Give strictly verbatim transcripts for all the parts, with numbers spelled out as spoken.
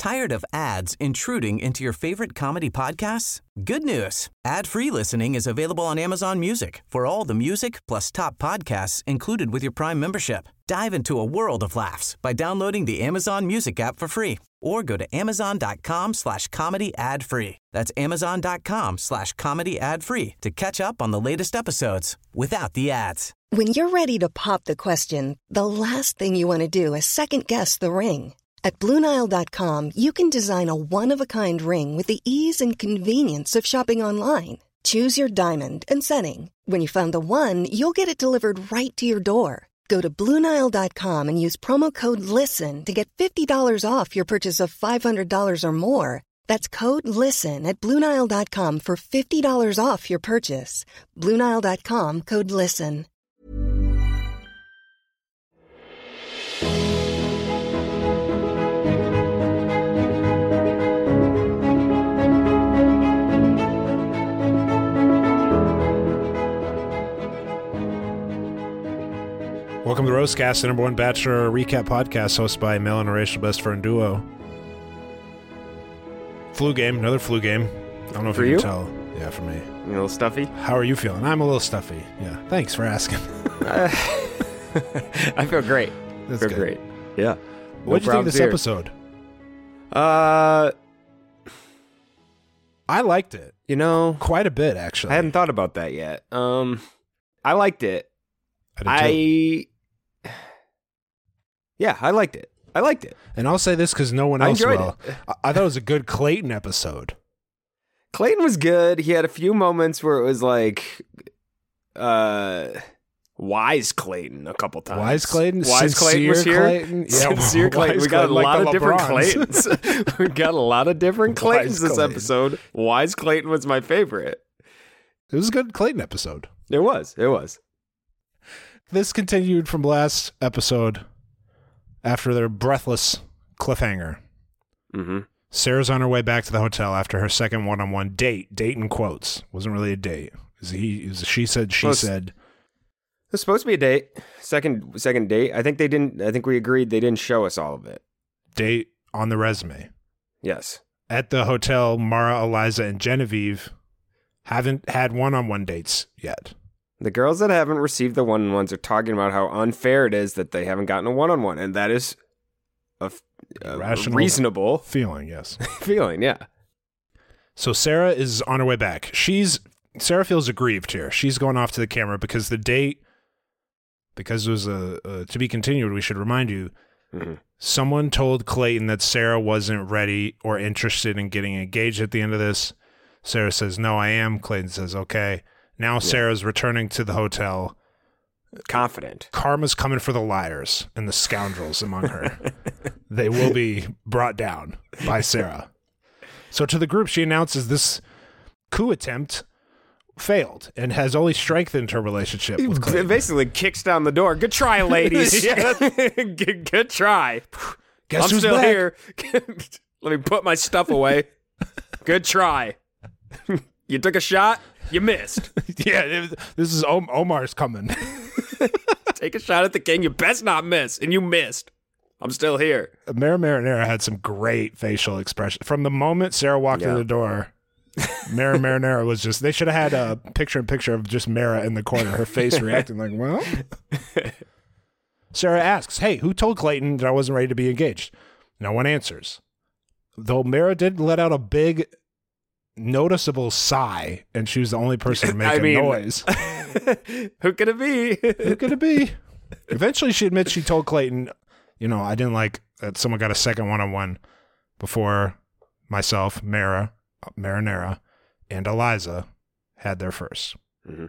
Tired of ads intruding into your favorite comedy podcasts? Good news. Ad-free listening is available on Amazon Music for all the music plus top podcasts included with your Prime membership. Dive into a world of laughs by downloading the Amazon Music app for free or go to amazon.com slash comedy ad free. That's amazon.com slash comedy ad free to catch up on the latest episodes without the ads. When you're ready to pop the question, the last thing you want to do is second guess the ring. At Blue Nile dot com, you can design a one-of-a-kind ring with the ease and convenience of shopping online. Choose your diamond and setting. When you find the one, you'll get it delivered right to your door. Go to Blue Nile dot com and use promo code LISTEN to get fifty dollars off your purchase of five hundred dollars or more. That's code LISTEN at Blue Nile dot com for fifty dollars off your purchase. Blue Nile dot com, code LISTEN. Welcome to Roastcast, the number one Bachelor recap podcast hosted by a male and a racial best friend duo. Flu game, another flu game. I don't know if for you, you can tell. Yeah, for me. You a little stuffy? How are you feeling? I'm a little stuffy. Yeah, thanks for asking. uh, I feel great. That's feel good. great. Yeah. What did no you think of this here. episode? Uh, I liked it. you know, Quite a bit, actually. I hadn't thought about that yet. Um, I liked it. I did too. I, yeah, I liked it. I liked it. And I'll say this because no one I else enjoyed will. it. I-, I thought it was a good Clayton episode. Clayton was good. He had a few moments where it was like, uh, wise Clayton a couple times. Wise Clayton? Wise Clayton was Sincere here. Clayton? Yeah, Sincere Clayton. Wise We got a Clayton, like lot the of different LeBrons. Claytons. We got a lot of different Wise Claytons this Clayton. episode. Wise Clayton was my favorite. It was a good Clayton episode. It was. It was. This continued from last episode after their breathless cliffhanger. Mm-hmm. Sarah's on her way back to the hotel after her second one-on-one date. Date in quotes. Wasn't really a date. It was he, it was a she said, she Well, said. It's supposed to be a date. Second second date. I think they didn't I think we agreed they didn't show us all of it. Date on the resume. Yes. At the hotel, Mara, Eliza, and Genevieve haven't had one-on-one dates yet. The girls that haven't received the one-on-ones are talking about how unfair it is that they haven't gotten a one-on-one, and that is a, a Rational reasonable feeling, yes. feeling, yeah. So Sarah is on her way back. She's Sarah feels aggrieved here. She's going off to the camera because the date, because it was a, a to be continued, we should remind you, Mm-hmm. someone told Clayton that Sarah wasn't ready or interested in getting engaged at the end of this. Sarah says, no, I am. Clayton says, okay. Now Sarah's returning to the hotel. Confident. Karma's coming for the liars and the scoundrels among her. They will be brought down by Sarah. So to the group, she announces this coup attempt failed and has only strengthened her relationship with Clayton. It basically kicks down the door. Good try, ladies. good, good try. Guess I'm who's still back? here. Let me put my stuff away. Good try. You took a shot. You missed. Yeah, it, this is Om- Omar's coming. Take a shot at the king. You best not miss. And you missed. I'm still here. Mara Marinara had some great facial expression. From the moment Sarah walked Yeah. in the door, Mara Marinara was just, they should have had a picture-in-picture of just Mara in the corner, her face reacting like, well. Sarah asks, hey, who told Clayton that I wasn't ready to be engaged? No one answers. Though Mara did let out a big, noticeable sigh, and she was the only person to make I a mean, noise. Who could it be? Who could it be? Eventually, she admits she told Clayton, you know, I didn't like that someone got a second one-on-one before myself, Mara, Marinara, and Eliza had their first. Mm-hmm.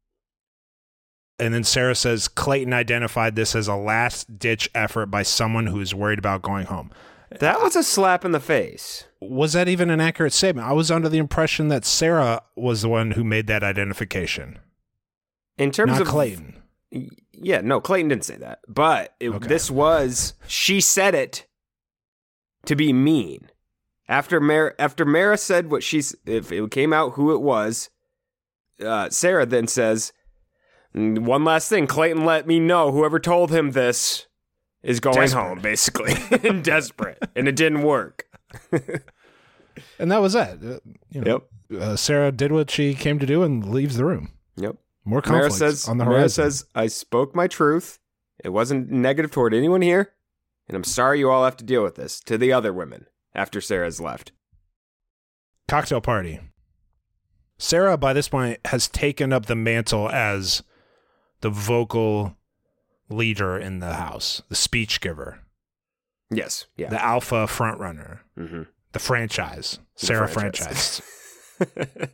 And then Sarah says Clayton identified this as a last-ditch effort by someone who is worried about going home. That was a slap in the face. Was that even an accurate statement? I was under the impression that Sarah was the one who made that identification. In terms Not of Clayton. Yeah, no, Clayton didn't say that. But it, Okay. this was, she said it to be mean. After Mara, after Mara said what she's, if it came out who it was, uh, Sarah then says, one last thing, Clayton let me know whoever told him this is going Desperate. home, basically, and desperate. And it didn't work. And that was it. Uh, you know, Yep. uh, Sarah did what she came to do and leaves the room. Yep. More Mara conflict says, on the Mara horizon. says, I spoke my truth. It wasn't negative toward anyone here. And I'm sorry you all have to deal with this. To the other women after Sarah's left. Cocktail party. Sarah, by this point, has taken up the mantle as the vocal leader in the house, the speech giver, Yes. Yeah. the alpha frontrunner, mm-hmm. the franchise, The Sarah franchise. franchise.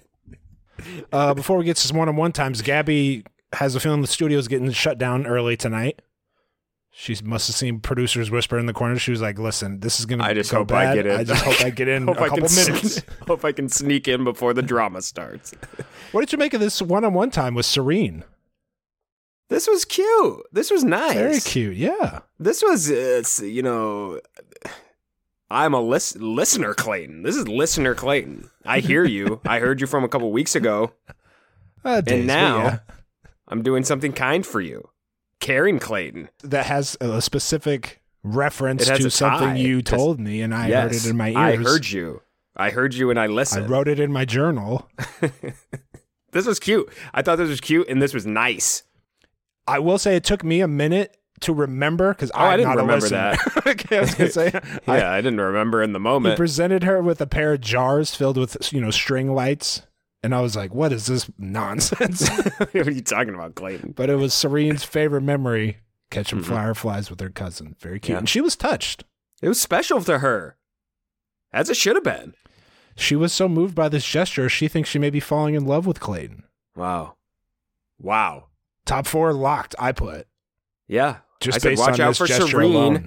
uh, before we get to some one-on-one times, Gabby has a feeling the studio is getting shut down early tonight. She must have seen producers whisper in the corner. She was like, listen, this is going to I just go hope bad. I get in. I just hope I get in hope a I couple can minutes. s- hope I can sneak in before the drama starts. What did you make of this one-on-one time with Serene? This was cute. This was nice. Very cute, yeah. This was, uh, you know, I'm a lis- listener, Clayton. This is listener Clayton. I hear you. I heard you from a couple weeks ago. Uh, days, And but now yeah. I'm doing something kind for you. Caring Clayton. That has a specific reference It has to a something tie. you Just- told me, and I yes, heard it in my ears. I heard you. I heard you and I I listened. wrote it in my journal. This was cute. I thought this was cute and this was nice. I will say it took me a minute to remember because Oh, I I'm didn't not a remember listener. that. Okay, I was gonna say, I- Yeah, I didn't remember in the he moment. presented her with a pair of jars filled with, you know, string lights, and I was like, "What is this nonsense?" What are you talking about, Clayton? But it was Serene's favorite memory, catching Mhm. fireflies with her cousin. Very cute, Yeah. and she was touched. It was special to her. As it should have been. She was so moved by this gesture, she thinks she may be falling in love with Clayton. Wow. Wow. Top four locked, I put. Yeah. Just I said, based watch on out this for gesture Serene. alone.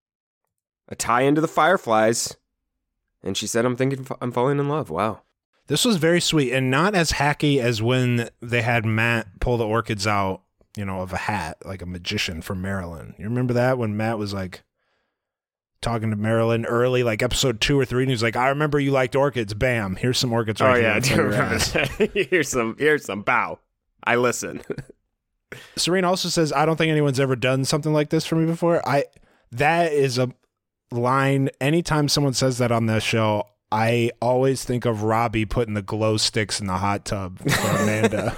A tie into the Fireflies. And she said, I'm thinking I'm falling in love. Wow. This was very sweet and not as hacky as when they had Matt pull the orchids out, you know, of a hat, like a magician from Maryland. You remember that when Matt was like talking to Marilyn early, like episode two or three, and he was like, I remember you liked orchids. Bam. Here's some orchids right Oh, here. yeah. I in do front of your remember ass." that. here's some, here's some bow. I listen. Serene also says, I don't think anyone's ever done something like this for me before. I that is a line. Anytime someone says that on this show, I always think of Robbie putting the glow sticks in the hot tub for Amanda.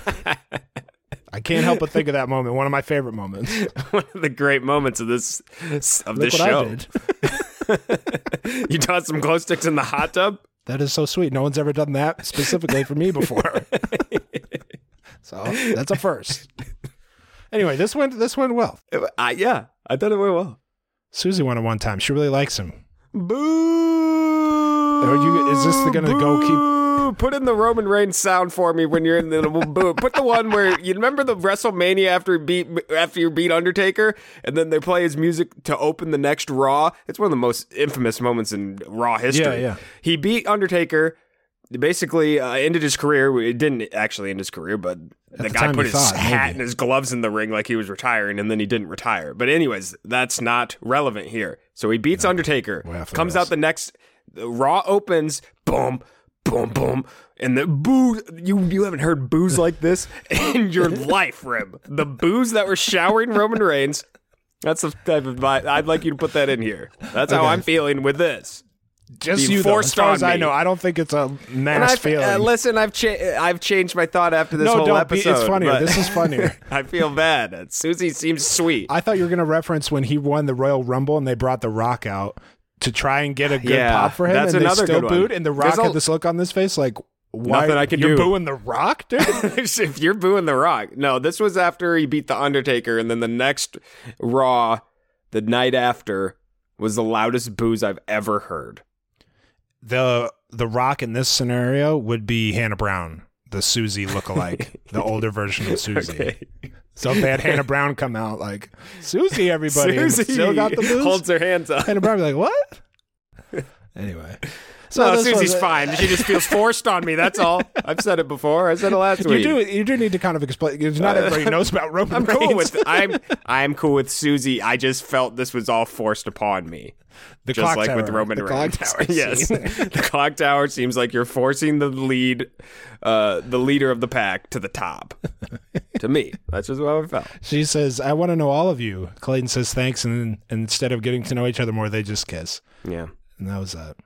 I can't help but think of that moment. One of my favorite moments. One of the great moments of this of Look this what show. I did. You tossed some glow sticks in the hot tub? That is so sweet. No one's ever done that specifically for me before. So that's a first. Anyway, this went this went well. I, yeah, I thought it went well. Susie won it one time. She really likes him. Boo! Are you- is this gonna go keep- Boo! Put in the Roman Reigns sound for me when you're in the boo. Put the one where you remember the WrestleMania after he beat after you beat Undertaker, and then they play his music to open the next Raw. It's one of the most infamous moments in Raw history. Yeah, yeah. He beat Undertaker. Basically, uh, ended his career. It didn't actually end his career, but the, the guy time put you his thought, hat maybe. and his gloves in the ring like he was retiring, and then he didn't retire. But anyways, that's not relevant here. So he beats Undertaker, Way off the comes rails. out the next, the Raw opens, boom, boom, boom, and the boo. You you haven't heard boos like this in your life, Rib. The boos that were showering Roman Reigns. That's the type of vibe. I'd like you to put that in here. That's how Okay. I'm feeling with this. Just You you, though. As forced far as on I me. know, I don't think it's a And mass I've, feeling. uh, listen, I've cha- I've changed my thought after this no, whole don't be. episode. It's funnier. but This is funnier. I feel bad. Susie seems sweet. I thought you were going to reference when he won the Royal Rumble and they brought The Rock out to try and get a good Yeah, pop for him, that's and they another still good one. booed, and The There's Rock a- had this look on his face like, why Nothing I can you're do. booing The Rock, dude? If you're booing The Rock. No, this was after he beat The Undertaker, and then the next Raw, the night after, was the loudest boos I've ever heard. the The Rock in this scenario would be Hannah Brown, the Susie lookalike, the older version of Susie. Okay. So if they had Hannah Brown come out like, Susie, everybody, and Susie still got the booze, holds her hands up. Hannah Brown would be like, what? Anyway. So No, this Susie's was- fine. She just feels forced on me. That's all. I've said it before. I said it last You week. do you do need to kind of explain because not everybody knows about Roman I'm Reigns. cool with I'm I'm cool with Susie. I just felt this was all forced upon me. the Just clock like tower, with Roman the Reigns. clock tower. Yes. scene. The clock tower seems like you're forcing the lead uh the leader of the pack to the top. To me. That's just how I felt. She says, "I want to know all of you." Clayton says, "Thanks," and then and instead of getting to know each other more, they just kiss, Yeah. and that was that.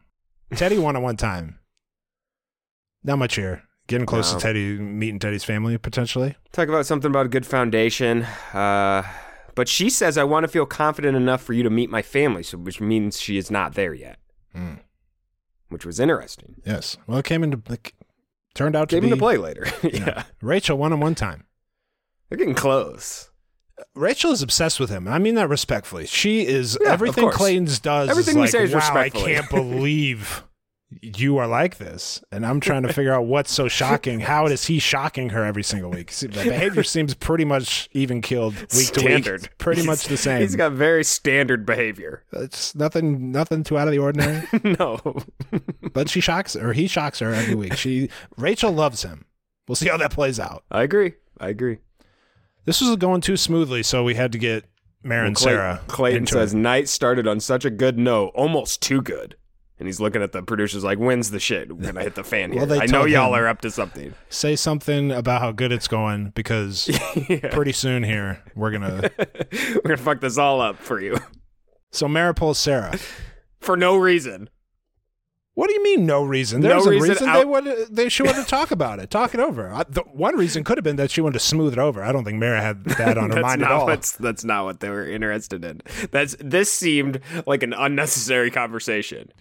Teddy one-on-one time. Not much here. Getting close No. to Teddy, meeting Teddy's family, potentially. Talk about something about a good foundation. Uh, but she says, I want to feel confident enough for you to meet my family, so which means she is not there yet. Mm. Which was interesting. Yes. Well, it came into, like, turned out to Came be. into play later. Yeah. yeah. Rachel one-on-one time. They're getting close. Rachel is obsessed with him. I mean that respectfully. She is, Yeah, of everything course. Clayton's does Everything is we like, say is wow, I respectfully." can't believe you are like this. And I'm trying to figure out what's so shocking. How is he shocking her every single week? See, the behavior seems pretty much even keeled week Standard. to week. It's pretty much the same. He's got very standard behavior. It's nothing, nothing too out of the ordinary. no. But she shocks, or he shocks her every week. She, Rachel loves him. We'll see how that plays out. I agree. I agree. This was going too smoothly, so we had to get Mara and Well, Clay- Sarah. Clayton into says, it. night started on such a good note, almost too good. And he's looking at the producers like, when's the shit? We're going to hit the fan here. Well, they I know told y'all him. are up to something. Say something about how good it's going, because Yeah. pretty soon here we're gonna. We're going to fuck this all up for you. So Mara pulls Sarah. For no reason. What do you mean? No reason. No There's a reason reason, out- they would. They she wanted to talk about it, talk it over. I, the one reason could have been that she wanted to smooth it over. I don't think Mara had that on her That's mind not at all. what's, that's not what they were interested in. That's This seemed like an unnecessary conversation.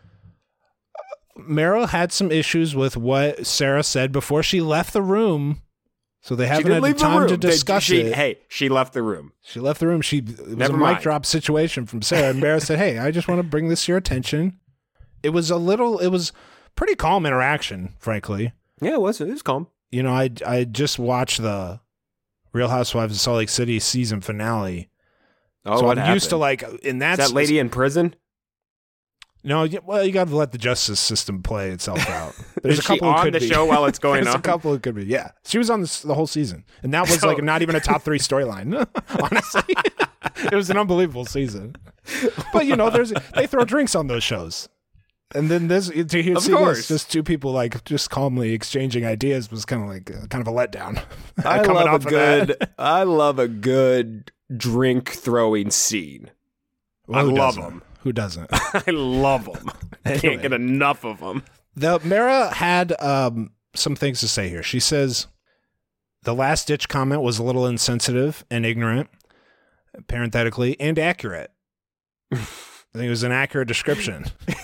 Mara had some issues with what Sarah said before she left the room, so they She haven't didn't had leave the time room. to They- discuss she, it. Hey, she left the room. She left the room. She it was Never a mic mind. drop situation from Sarah, and Mara said, "Hey, I just want to bring this to your attention." It was a little. It was pretty calm interaction, frankly. Yeah, it was. It was calm. You know, I I just watched the Real Housewives of Salt Lake City season finale, Oh, so what I'm happened? used to like in that. Is that lady in prison? No, y- well, you got to let the justice system play itself out. There's Is a she couple who on could the be. show while it's going There's on? a couple who could be. Yeah, she was on this, the whole season, and that was So- like not even a top three storyline. Honestly, it was an unbelievable season. But you know, there's they throw drinks on those shows, and then this to hear Of see course. this, just two people like just calmly exchanging ideas was kind of like uh, kind of a letdown. I Coming love off a of that. good. I love a good drink throwing scene. Well, I who love doesn't? them. Who doesn't? I love them. Anyway. Can't get enough of them. The Mara had um, some things to say here. She says the last ditch comment was a little insensitive and ignorant, parenthetically, and accurate. I think it was an accurate description.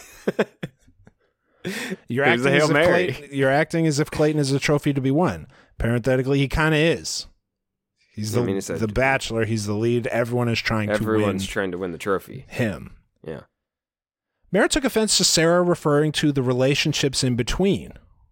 You're It was a acting, Hail as if Mary. Clayton, you're acting as if Clayton is a trophy to be won. Parenthetically, he kind of is. He's the, I mean, it's a- the bachelor. He's the lead. Everyone is trying Everyone's to win trying to win the trophy. him. Yeah. Mara took offense to Sarah referring to the relationships in between.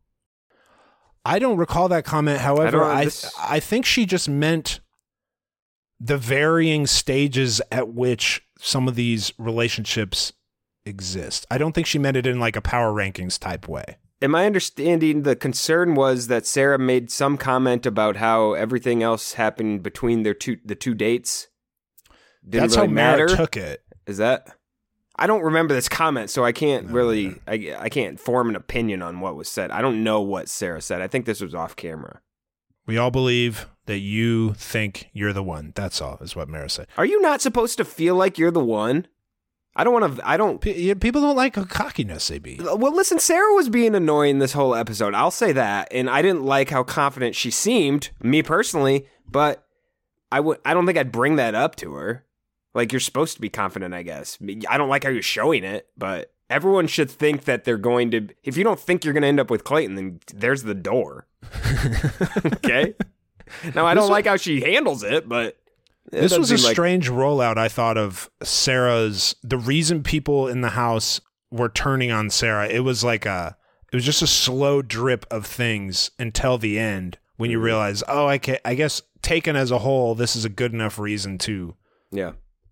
I don't recall that comment. However, I don't- I this- I think she just meant the varying stages at which some of these relationships exist. I don't think she meant it in like a power rankings type way. In my understanding, the concern was that Sarah made some comment about how everything else happened between their two the two dates. Didn't That's really how Mara matter. took it. Is that? I don't remember this comment, so I can't No, really. no. I, I can't form an opinion on what was said. I don't know what Sarah said. I think this was off camera. We all believe that you think you're the one. That's all, is what Mara said. Are you not supposed to feel like you're the one? I don't want to. I don't. P- yeah, people don't like cockiness, A B. Well, listen, Sarah was being annoying this whole episode. I'll say that, and I didn't like how confident she seemed, me personally. But I would. I don't think I'd bring that up to her. Like, you're supposed to be confident, I guess. I don't like how you're showing it, but everyone should think that they're going to. If you don't think you're going to end up with Clayton, then there's the door. Okay. Now I This don't was- like how she handles it, but it This doesn't was a seem like- strange rollout, I thought, of Sarah's. The reason people in the house were turning on Sarah, it was like a, it was just a slow drip of things until the end when you realize, oh, I, can, I guess taken as a whole, this is a good enough reason to Yeah.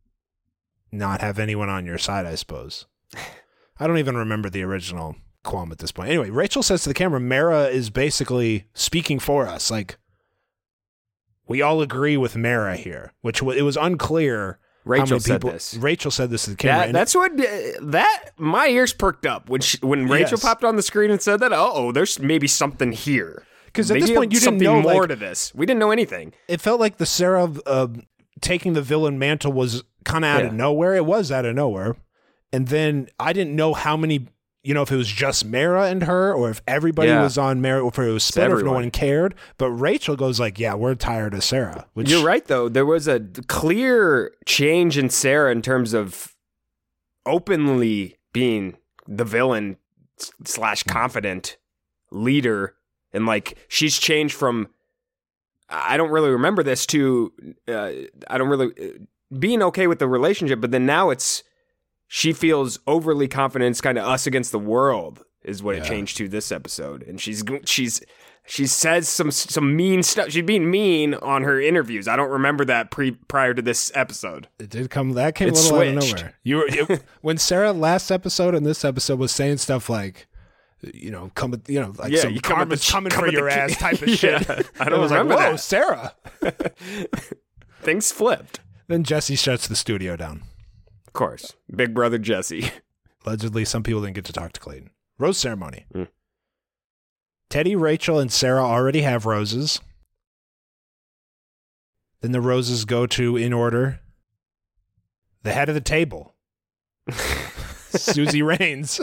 not have anyone on your side, I suppose. I don't even remember the original qualm at this point. Anyway, Rachel says to the camera, Mara is basically speaking for us. Like, we all agree with Mara here, which w- it was unclear. how Rachel many said people, this. Rachel said this to the camera. That, and that's what that my ears perked up when she, when Rachel Yes. popped on the screen and said that. Oh, there's maybe something here. 'Cause at Maybe this point you didn't something know, more like- to this. We didn't know anything. it felt like the Sarah uh, taking the villain mantle was kind of out of Yeah. nowhere. It was out of nowhere. And then I didn't know how many you know, if it was just Mara and her, or if everybody Yeah. was on Mara, or if it was split, or if no everyone. one cared. But Rachel goes like, yeah, we're tired of Sarah. Which, You're right, though. There was a clear change in Sarah in terms of openly being the villain slash confident leader. And like, she's changed from, I don't really remember this, to, uh, I don't really, uh, being okay with the relationship. But then now it's, she feels overly confident. It's kind of us against the world is what Yeah. it changed to this episode. And she's, she's, She says some some mean stuff. She's being mean on her interviews. I don't remember that pre prior to this episode. It did come. That came It a little out of switched. nowhere. You were it, when Sarah last episode and this episode was saying stuff like, you know, come with, you know, like Yeah, some you come with karma's the- coming come for with your the ass ki- type of Yeah, shit. I It don't was remember like, whoa, that. Sarah. Things flipped. Then Jesse shuts the studio down. Of course, Big Brother Jesse. Allegedly, some people didn't get to talk to Clayton. Rose ceremony. Mm. Teddy, Rachel, and Sarah already have roses. Then the roses go to, in order, the head of the table, Susie Reigns,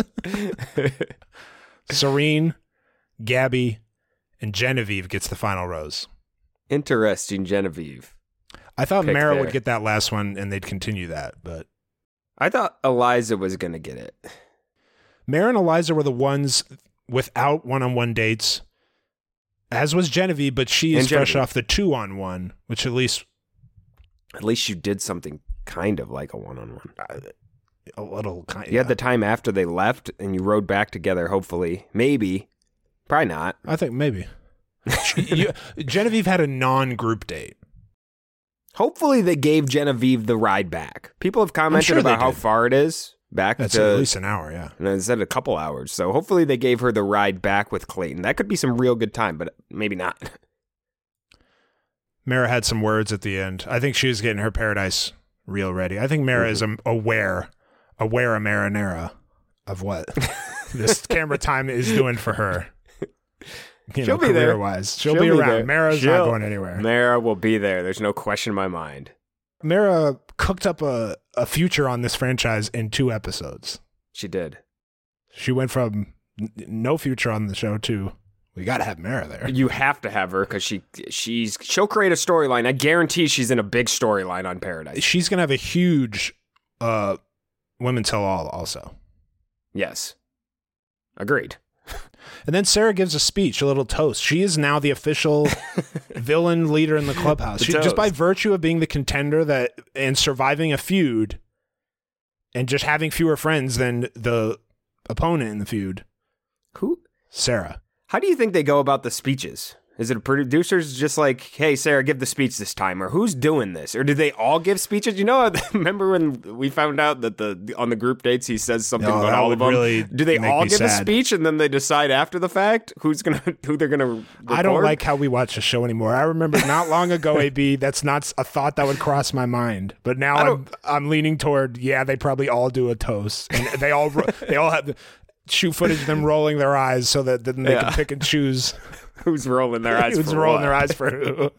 Serene, Gabby, and Genevieve gets the final rose. Interesting, Genevieve. I thought Pick Mara there. would get that last one and they'd continue that, but I thought Eliza was going to get it. Mara and Eliza were the ones without one-on-one dates, as was Genevieve, but she is And fresh Genevieve. off the two-on-one, which at least At least you did something kind of like a one-on-one. a little kind of. You had the time after they left, and you rode back together. Hopefully, maybe, probably not. I think maybe. you, Genevieve had a non-group date. Hopefully, they gave Genevieve the ride back. People have commented sure they about how did. far it is back That's to. at least an hour, yeah. And it said a couple hours. So hopefully they gave her the ride back with Clayton. That could be some real good time, but maybe not. Mara had some words at the end. I think she was getting her paradise reel ready. I think Mara Mm-hmm. is um, aware, aware of marinara of what this camera time is doing for her. You She'll know, be there. career-wise. She'll, She'll be, be around. there. Mara's She'll- not going anywhere. Mara will be there. There's no question in my mind. Mara cooked up a, a future on this franchise in two episodes. She did. She went from n- no future on the show to we got to have Mara there. You have to have her because she she's she'll create a storyline. I guarantee she's in a big storyline on Paradise. She's gonna have a huge uh, Women Tell All also. Yes, agreed. And then Sarah gives a speech, a little toast. She is now the official villain leader in the clubhouse. The She, just by toast. virtue of being the contender that and surviving a feud and just having fewer friends than the opponent in the feud, Who? Sarah. How do you think they go about the speeches? Is it a producer's just like, hey, Sarah, give the speech this time? Or who's doing this? Or do they all give speeches? You know, remember when we found out that the on the group dates he says something No, about that all would of them? really do they make all me give a sad. speech and then they decide after the fact who's gonna who they're gonna record? I don't like how we watch the show anymore. I remember not long ago, A B, that's not a thought that would cross my mind. But now I I'm, don't- I'm leaning toward, yeah, they probably all do a toast. And they all they all have shoot footage of them rolling their eyes so that then they Yeah. can pick and choose who's rolling their eyes. who's for rolling what. their eyes for who.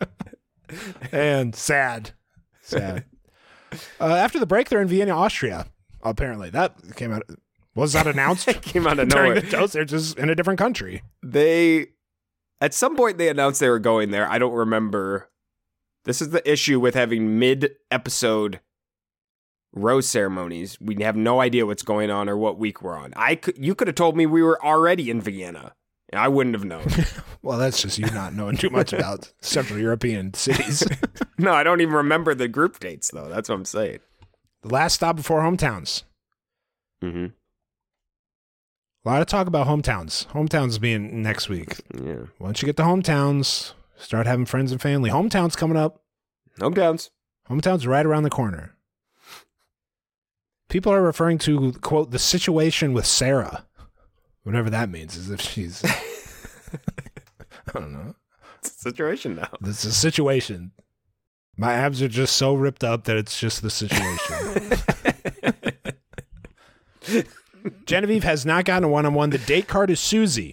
And sad. Sad. Uh, after the break, they're in Vienna, Austria. Apparently. That came out. Was that announced? Came out of During nowhere. the toast, they're just in a different country. They at some point they announced they were going there. I don't remember. This is the issue with having mid-episode rose ceremonies. We have no idea what's going on or what week we're on. I could, you could have told me we were already in Vienna. I wouldn't have known. Well, that's just you not knowing too much about Central European cities. No, I don't even remember the group dates though. That's what I'm saying. The last stop before hometowns. Mm-hmm. A lot of talk about hometowns. Hometowns being next week. Yeah. Once you get to hometowns, start having friends and family. Hometowns coming up. Hometowns. Hometowns right around the corner. People are referring to, quote, the situation with Sarah. Whatever that means, as if she's... I don't know. It's a situation now. This is a situation. My abs are just so ripped up that it's just the situation. Genevieve has not gotten a one-on-one. The date card is Susie.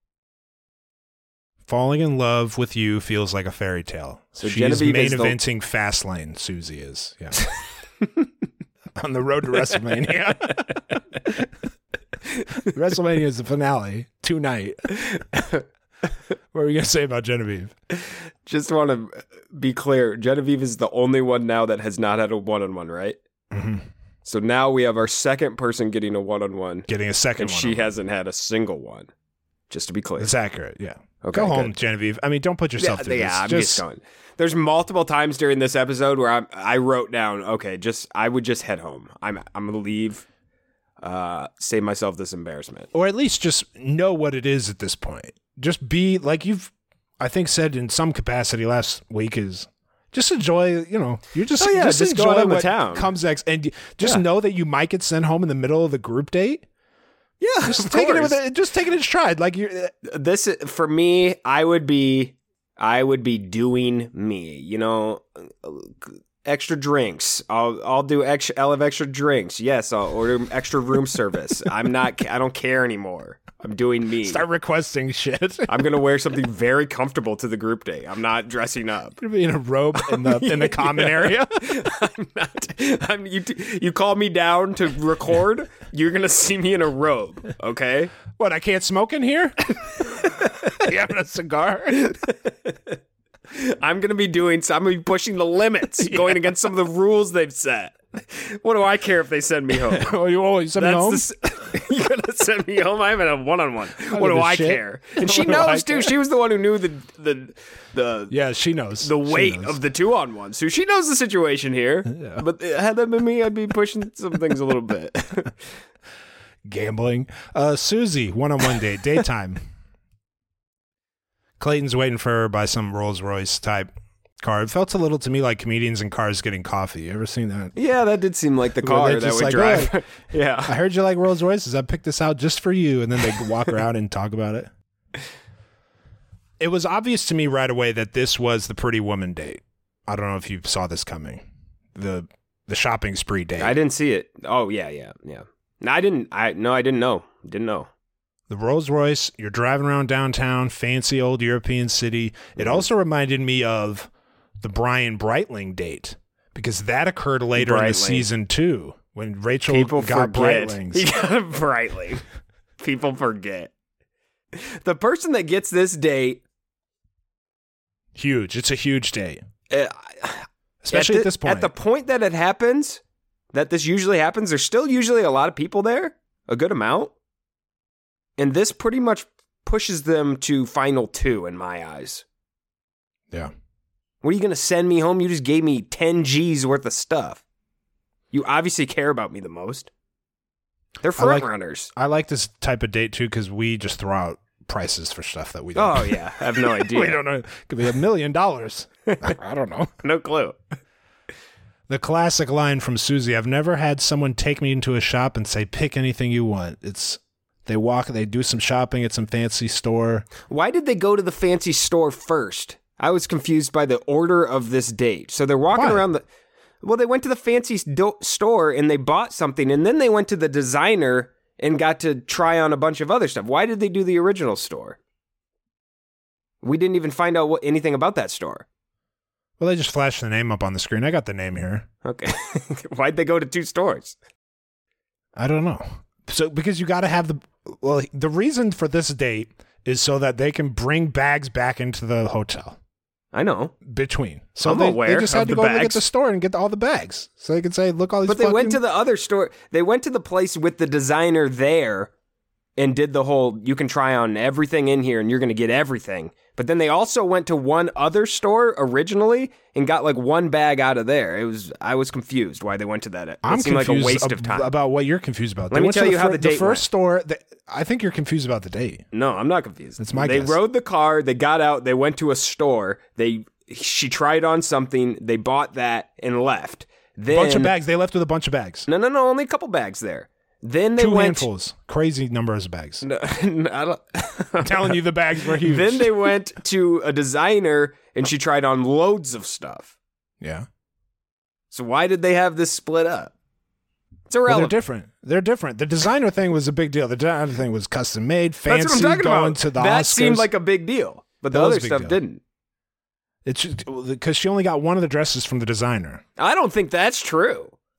Falling in love with you feels like a fairy tale. So She's Genevieve main is the- eventing Fastlane. Susie is, yeah. On the road to WrestleMania. WrestleMania is the finale tonight. What are you going to say about Genevieve? Just want to be clear. Genevieve is the only one now that has not had a one-on-one, right? Mm-hmm. So now we have our second person getting a one-on-one. Getting a second and one. she hasn't had a single one. Just to be clear. It's accurate, yeah. Okay, Go home, good. Genevieve. I mean, don't put yourself yeah, through yeah, this. I'm just just going. There's multiple times during this episode where I I wrote down, okay, just I would just head home. I'm I'm gonna leave, uh, save myself this embarrassment. Or at least just know what it is at this point. Just be like you've, I think, said in some capacity last week is just enjoy. You know, you're just Oh, yeah, just, just enjoy going on the what town. comes next, and just Yeah. know that you might get sent home in the middle of the group date. Yeah, Just of taking it course. with it, just taking it in stride. Like you're. This for me, I would be, I would be doing me. You know, extra drinks. I'll I'll do extra. I'll have extra drinks. Yes, I'll order extra room service. I'm not. I don't care anymore. I'm doing me. Start requesting shit. I'm gonna wear something very comfortable to the group day. I'm not dressing up. You're in a robe in the in the common area. I'm not. I'm, you you call me down to record. You're gonna see me in a robe. Okay. What? I can't smoke in here. You having a cigar? I'm gonna be doing. So I'm gonna be pushing the limits, going against some of the rules they've set. What do I care if they send me home? Oh, you always send me home. The, s- you're gonna send me home. I'm in a one-on-one. What do give a I shit. care? And she What do I knows too. care? She was the one who knew the the the Yeah, she knows the She weight knows. of the two-on-one. So she knows the situation here. Yeah. But had that been me, I'd be pushing some things a little bit. Gambling. Uh, Susie, one-on-one date, daytime. Clayton's waiting for her by some Rolls Royce type car. It felt a little to me like comedians in cars getting coffee. You ever seen that? Yeah, that did seem like the Where car they're that just would like, drive. "Oh, Yeah. I heard you like Rolls Royces. I picked this out just for you. And then they walk around and talk about it. It was obvious to me right away that this was the Pretty Woman date. I don't know if you saw this coming. The the shopping spree date. I didn't see it. Oh, yeah, yeah, yeah. No, I didn't. I No, I didn't know. Didn't know. The Rolls Royce, you're driving around downtown, fancy old European city. It also reminded me of the Brian Breitling date because that occurred later in the Breitling. season two when Rachel People got forget. Breitlings. He got a Breitling. People forget. The person that gets this date, Huge. It's a huge date, uh, especially at, at the, this point. At the point that it happens, that this usually happens, there's still usually a lot of people there, a good amount. And this pretty much pushes them to final two in my eyes. Yeah. What are you going to send me home? You just gave me ten G's worth of stuff. You obviously care about me the most. They're I front like- runners. I like this type of date too because we just throw out prices for stuff that we don't. Oh, yeah. I have no idea. we don't know. It could be a million dollars. I don't know. No clue. The classic line from Susie, I've never had someone take me into a shop and say, pick anything you want. It's they walk, they do some shopping at some fancy store. Why did they go to the fancy store first? I was confused by the order of this date. So they're walking Why? around the... Well, they went to the fancy do- store and they bought something, and then they went to the designer and got to try on a bunch of other stuff. Why did they do the original store? We didn't even find out what, anything about that store. Well, they just flashed the name up on the screen. I got the name here. Okay. Why'd they go to two stores? I don't know. So because you got to have the well, the reason for this date is so that they can bring bags back into the hotel I know. between. So I'm they, aware they just had of to the go look at bags. the store and get all the bags, so they could say, "Look, all these." But they went to fucking- the other store. They went to the place with the designer there and did the whole, you can try on everything in here and you're going to get everything. But then they also went to one other store originally and got like one bag out of there. It was I was confused why they went to that. It I'm seemed like confused a waste ab- of time. about what you're confused about. Let They me went to tell the you how fir- the date first went. store. The, I think you're confused about the date. No, I'm not confused. That's my They guess. rode the car, they got out, they went to a store, they she tried on something, they bought that and left. Then bunch of bags. They left with a bunch of bags. No, no, no, only a couple bags there. Then they Two went handfuls. Crazy numbers of bags. No, no, I don't. I'm telling you, the bags were huge. Then they went to a designer and she tried on loads of stuff. yeah. So why did they have this split up? It's Well, they're irrelevant. different. They're different. The designer thing was a big deal. The designer thing was custom made, fancy, That's what I'm talking going about. to the that Oscars. seemed like a big deal, but the That was other a big stuff deal. didn't. It's because she only got one of the dresses from the designer. I don't think that's true.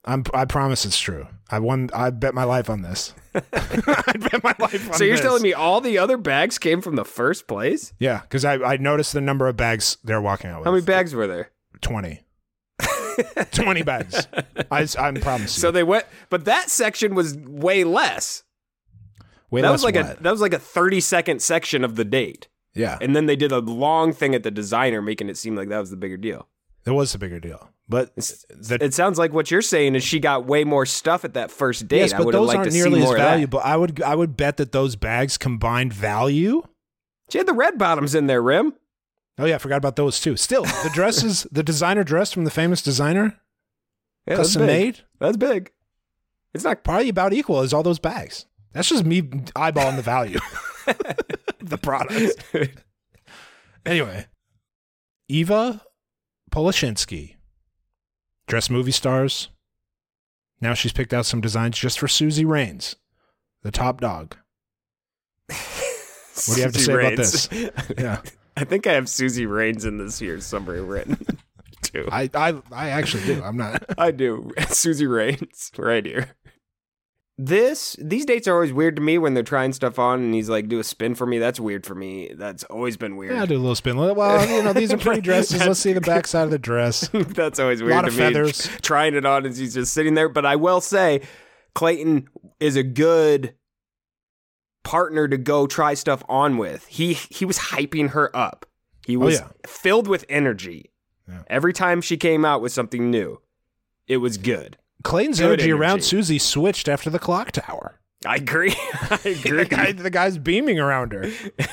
I'm, I promise it's true. I won. I bet my life on this. I bet my life on So you're this. telling me all the other bags came from the first place? Yeah, because I, I noticed the number of bags they're walking out with. How many bags were there? twenty. twenty bags. I, I'm promising. So they went, but that section was way less. Way that less was like what? a that was like a thirty second section of the date, Yeah, and then they did a long thing at the designer, making it seem like that was the bigger deal. it was a bigger deal. But the, It sounds like what you're saying is she got way more stuff at that first date. yes, I but would have those liked aren't to see nearly as more of that. valuable. I would I would bet that those bags combined value. She had the red bottoms in there, Rim. Oh yeah, I forgot about those too. Still, the dresses, the designer dress from the famous designer, Yeah, that's custom big. made, That's big. It's not. probably about equal as all those bags. That's just me eyeballing the value of the products. Anyway, Eva Polashinsky, dress movie stars. Now she's picked out some designs just for Susie Raines, the top dog. What do you have to Susie say about Raines. this? Yeah, I think I have Susie Raines in this here somewhere written too. I, I, I actually do. I'm not. I do. Susie Raines, right here. This these dates are always weird to me when they're trying stuff on and he's like, do a spin for me. That's weird for me. That's always been weird. Yeah, I'll do a little spin. Well, you know, these are pretty dresses. Let's see the backside of the dress. That's always weird Lot to of me. feathers. Trying it on as he's just sitting there. But I will say, Clayton is a good partner to go try stuff on with. He he was hyping her up. He was yeah. filled with energy. Yeah. Every time she came out with something new, it was good. Clayton's Good energy, around energy. Susie switched after the clock tower. I agree. I agree. the, guy, the guy's beaming around her.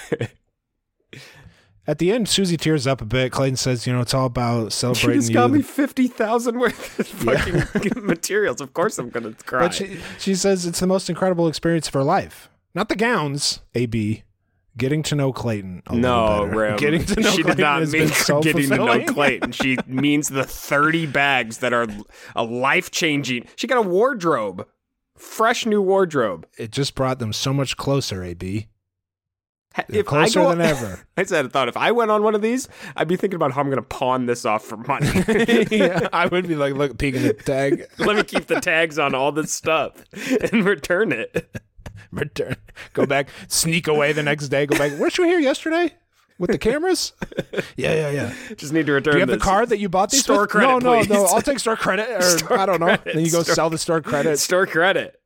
At the end, Susie tears up a bit. Clayton says, you know, it's all about You celebrating just you. got me fifty thousand worth of fucking materials. Of course I'm going to cry. But she, she says it's the most incredible experience of her life. Not the gowns, A B. Getting to know Clayton a no, little better. Rim. Getting to know she Clayton did not has mean been so getting fulfilling. to know Clayton. She means the thirty bags that are a life-changing. She got a wardrobe. Fresh new wardrobe. It just brought them so much closer, A B. They're If closer I go, than ever. I said I thought if I went on one of these, I'd be thinking about how I'm going to pawn this off for money. Yeah, I would be like, look, peeking at the tag. Let me keep the tags on all this stuff and return it. Return. Go back, sneak away the next day. Go back. Weren't you here yesterday with the cameras? Yeah, yeah, yeah. Just need to return Do you have this. the card that you bought these Store with? credit, No, no, please. no. I'll take store credit, or Store I don't know. credit. Then you go Store- sell the store credit. Store credit.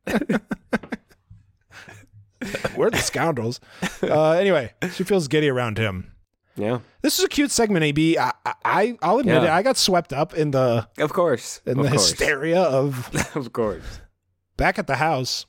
We're the scoundrels. Uh, anyway, she feels giddy around him. Yeah, This is a cute segment, A B. I, I, I'll admit Yeah. it. I got swept up in the of course. in of the course. hysteria of Of course. back at the house.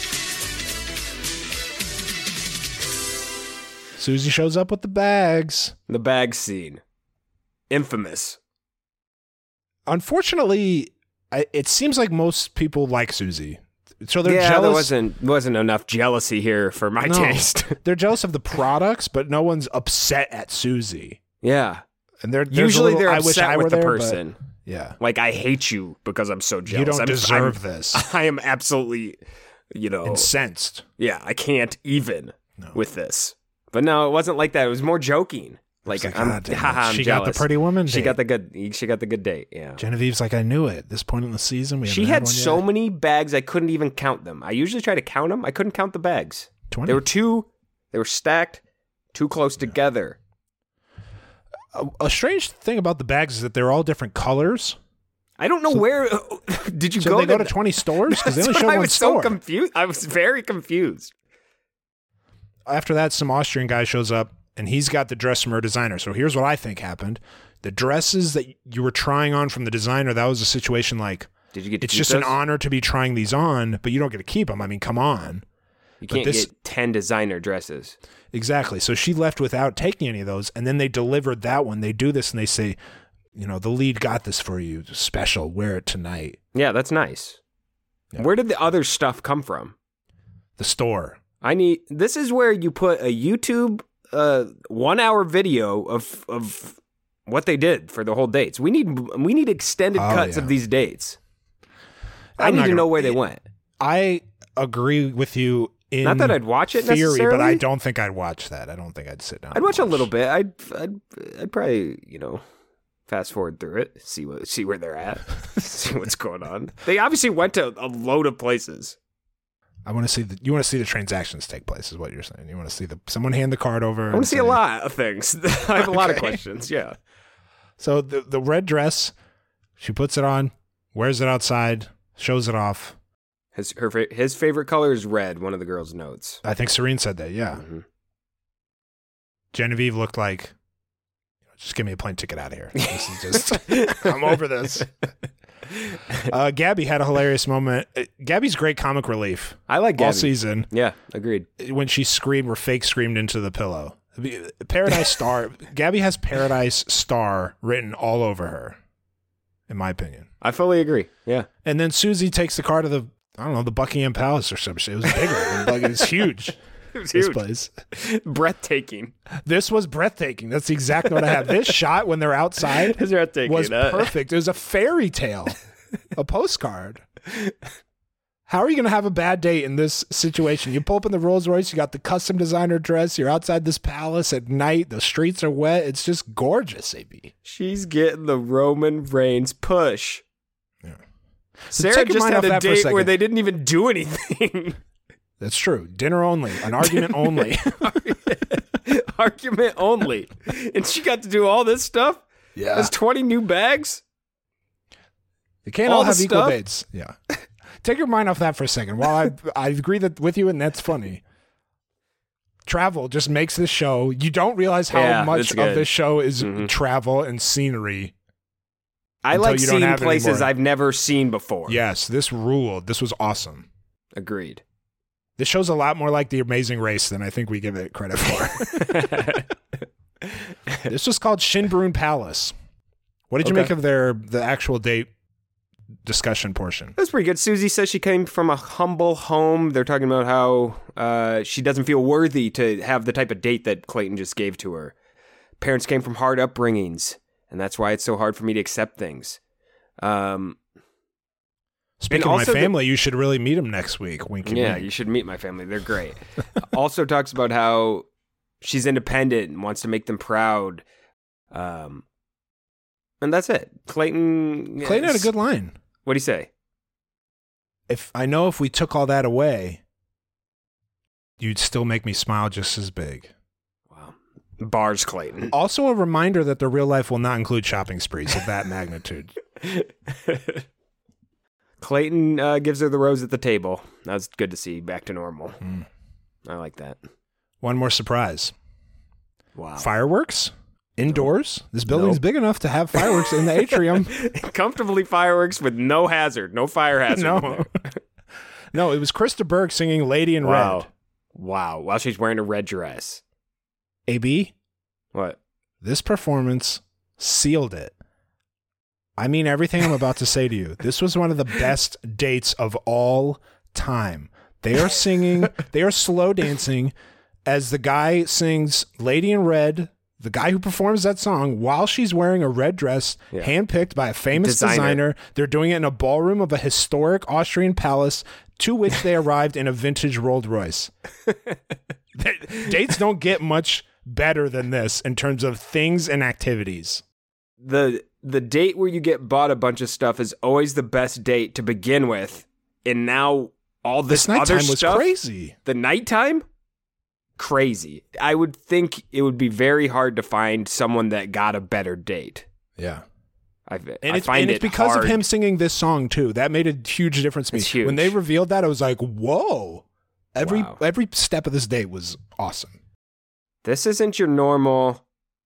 Susie shows up with the bags. The bag scene. Infamous. Unfortunately, I, it seems like most people like Susie. So they're yeah, jealous. there wasn't wasn't enough jealousy here for my No. taste. They're jealous of the products, but no one's upset at Susie. Yeah. And they're there's a Usually little, they're I wish upset I were with the there, but- person. Yeah, Like, I hate you because I'm so jealous. you don't I'm, deserve I'm, this. I am absolutely, you know, Incensed. yeah, I can't even No. with this. But no, it wasn't like that. It was more joking. Like, It's like, I'm, "God damn it, haha, I'm she jealous. got the pretty woman. She date." got the good. She got the good date. Yeah. Genevieve's like, I knew it. At this point in the season, we She haven't had one so yet. many bags, I couldn't even count them. I usually try to count them. I couldn't count the bags. twenty. They were too, they were stacked too close together. a, a strange thing about the bags is that they're all different colors. I don't know where. Did you So go? they go to twenty stores because they That's only what show I one was so store. confused. I was very confused. After that, some Austrian guy shows up and he's got the dress from her designer. So here's what I think happened: the dresses that you were trying on from the designer, that was a situation like, Did you get? To it's keep just those? an honor to be trying these on, but you don't get to keep them. I mean, come on. You but can't this- get ten designer dresses. Exactly. So she left without taking any of those, and then they delivered that one. They do this and they say, you know, the lead got this for you, special. Wear it tonight. Yeah, that's nice. Yeah. Where did the other stuff come from? The store. I need. This is where you put a YouTube uh, one hour video of of what they did for the whole dates. We need we need extended Oh, cuts yeah. of these dates. I I'm need not to gonna- know where they went. I agree with you in Not that I'd watch it theory, necessarily. but I don't think I'd watch that. I don't think I'd sit down. I'd and watch a little bit. I'd I'd I'd probably you know Fast forward through it, see what see where they're at, see what's going on. They obviously went to a load of places. I want to see the you want to see the transactions take place, is what you're saying. You want to see the someone hand the card over. I want to see say, a lot of things. I have a lot of Okay. questions. Yeah. So the the red dress, she puts it on, wears it outside, shows it off. His her fa- his favorite color is red. One of the girls' notes. I think Serene said that. Yeah. Mhm. Genevieve looked like, just give me a plane ticket out of here. This is just, I'm over this. Uh, Gabby had a hilarious moment. Uh, Gabby's great comic relief I like Gabby. all season. Yeah, agreed. When she screamed or fake screamed into the pillow. Paradise Star. Gabby has Paradise Star written all over her, in my opinion. I fully agree. Yeah. And then Susie takes the car to the, I don't know, the Buckingham Palace or some shit. It was bigger. than Buckingham. It's huge. It was This huge. place. Breathtaking. This was breathtaking. That's the exact note I have. This shot when they're outside It's breathtaking. was uh, perfect. It was a fairy tale, a postcard. How are you going to have a bad date in this situation? You pull up in the Rolls Royce, you got the custom designer dress, you're outside this palace at night, the streets are wet. It's just gorgeous, A B. She's getting the Roman Reigns push. Yeah. Sarah take your just mind had off a that for a date where second. they didn't even do anything. That's true. Dinner only, an argument only. Argument only. And she got to do all this stuff? Yeah. Has twenty new bags? They can't all all the have equal stuff? dates. Yeah. Take your mind off that for a second. While I I agree that with you, and that's funny. Travel just makes this show. You don't realize how Yeah, much that's of good. this show is Mhm. travel and scenery. I Until like you don't seeing have it places anymore. I've never seen before. Yes, this ruled. This was awesome. Agreed. This show's a lot more like The Amazing Race than I think we give it credit for. This was called Shinbrun Palace. What did you Okay. make of their the actual date discussion portion? That's pretty good. Susie says she came from a humble home. They're talking about how uh, she doesn't feel worthy to have the type of date that Clayton just gave to her. Parents came from hard upbringings, and that's why it's so hard for me to accept things. Um, Speaking And of my also the- family, you should really meet them next week. Winky yeah, wink. you should meet my family. They're great. Also talks about how she's independent and wants to make them proud. Um, and that's it. Clayton. Clayton had a is- good line. What'd he say? If I know if we took all that away, you'd still make me smile just as big. Wow. Bars Clayton. Also, a reminder that their real life will not include shopping sprees of that magnitude. Clayton uh, gives her the rose at the table. That's good to see. Back to normal. Mm. I like that. One more surprise. Wow. Fireworks indoors. This building's Nope. big enough to have fireworks in the atrium. Comfortably fireworks with no hazard, no fire hazard. No. No, it was Krista Berg singing Lady in Wow. Red. Wow. While she's wearing a red dress. A B, What? this performance sealed it. I mean everything I'm about to say to you. This was one of the best dates of all time. They are singing, they are slow dancing as the guy sings Lady in Red, the guy who performs that song, while she's wearing a red dress, Yeah. handpicked by a famous Designer. designer. They're doing it in a ballroom of a historic Austrian palace to which they arrived in a vintage Rolls Royce. Dates don't get much better than this in terms of things and activities. The the date where you get bought a bunch of stuff is always the best date to begin with. And now all this, This nighttime other was stuff, crazy. the nighttime, crazy. I would think it would be very hard to find someone that got a better date. Yeah. I, And I it's, find and it's it because hard. of him singing this song too. That made a huge difference to me. It's huge. When they revealed that, I was like, whoa. Every Wow. every step of this date was awesome. This isn't your normal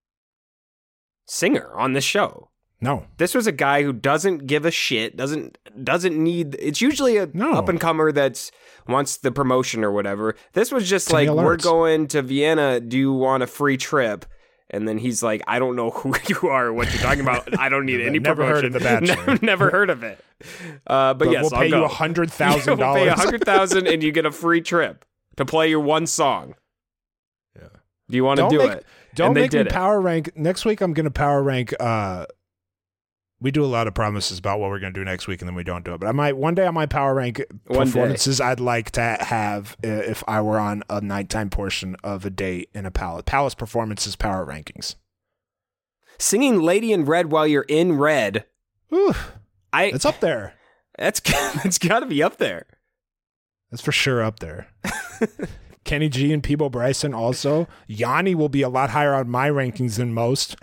singer on this show. No. This was a guy who doesn't give a shit, doesn't doesn't need. It's usually a No. up and comer that's wants the promotion or whatever. This was just Timmy like, we're alerts. going to Vienna. Do you want a free trip? And then he's like, I don't know who you are or what you're talking about. I don't need any Never heard promotion. of The Bachelor. never, never heard of it. Uh, but, But yes, we'll I'll pay go. you one hundred thousand We'll pay dollars. one hundred thousand dollars and you get a free trip to play your one song. Yeah. Do you want to Don't do make, it? Don't And they make me did it. power rank. Next week, I'm going to power rank. Uh, we do a lot of promises about what we're going to do next week, and then we don't do it. But I might one day I might power rank One performances I'd like to have uh, if I were on a nighttime portion of a date in a palace. Palace performances power rankings. Singing Lady in Red while you're in red. Ooh, I it's up there. That's it's got to be up there. That's for sure up there. Kenny G and Peebo Bryson also. Yanni will be a lot higher on my rankings than most.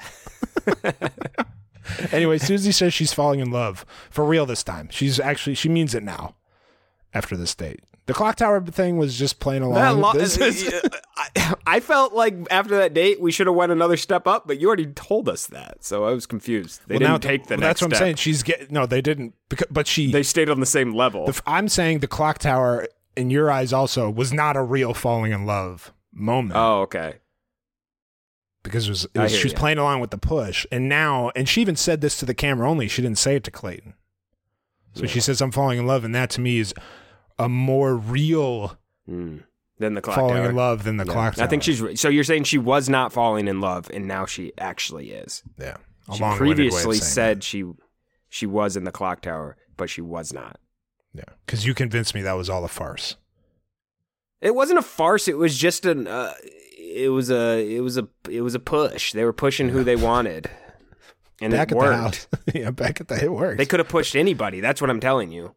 Anyway, Susie says she's falling in love. For real this time. She's actually, she means it now after this date. The clock tower thing was just playing along. Lo- this is- I, I felt like after that date, we should have went another step up, but you already told us that. So I was confused. They well, didn't now, take the well, next That's what step. I'm saying. She's getting, no, they didn't, because, but she. They stayed on the same level. The, I'm saying the clock tower, in your eyes also, was not a real falling in love moment. Oh, okay. Because it was, it was she was you. playing along with the push. And now, and she even said this to the camera only. She didn't say it to Clayton. So yeah. She says, I'm falling in love. And that to me is a more real mm. than the clock falling tower. in love than the yeah. clock tower. I think she's, so you're saying she was not falling in love and now she actually is. Yeah. A she previously said that. she she was in the clock tower, but she was not. Yeah. Because you convinced me that was all a farce. It wasn't a farce. It was just an, uh, It was a it was a it was a push. They were pushing who they wanted, and back it at worked. The house. Yeah, back at the it worked. They could have pushed anybody. That's what I'm telling you.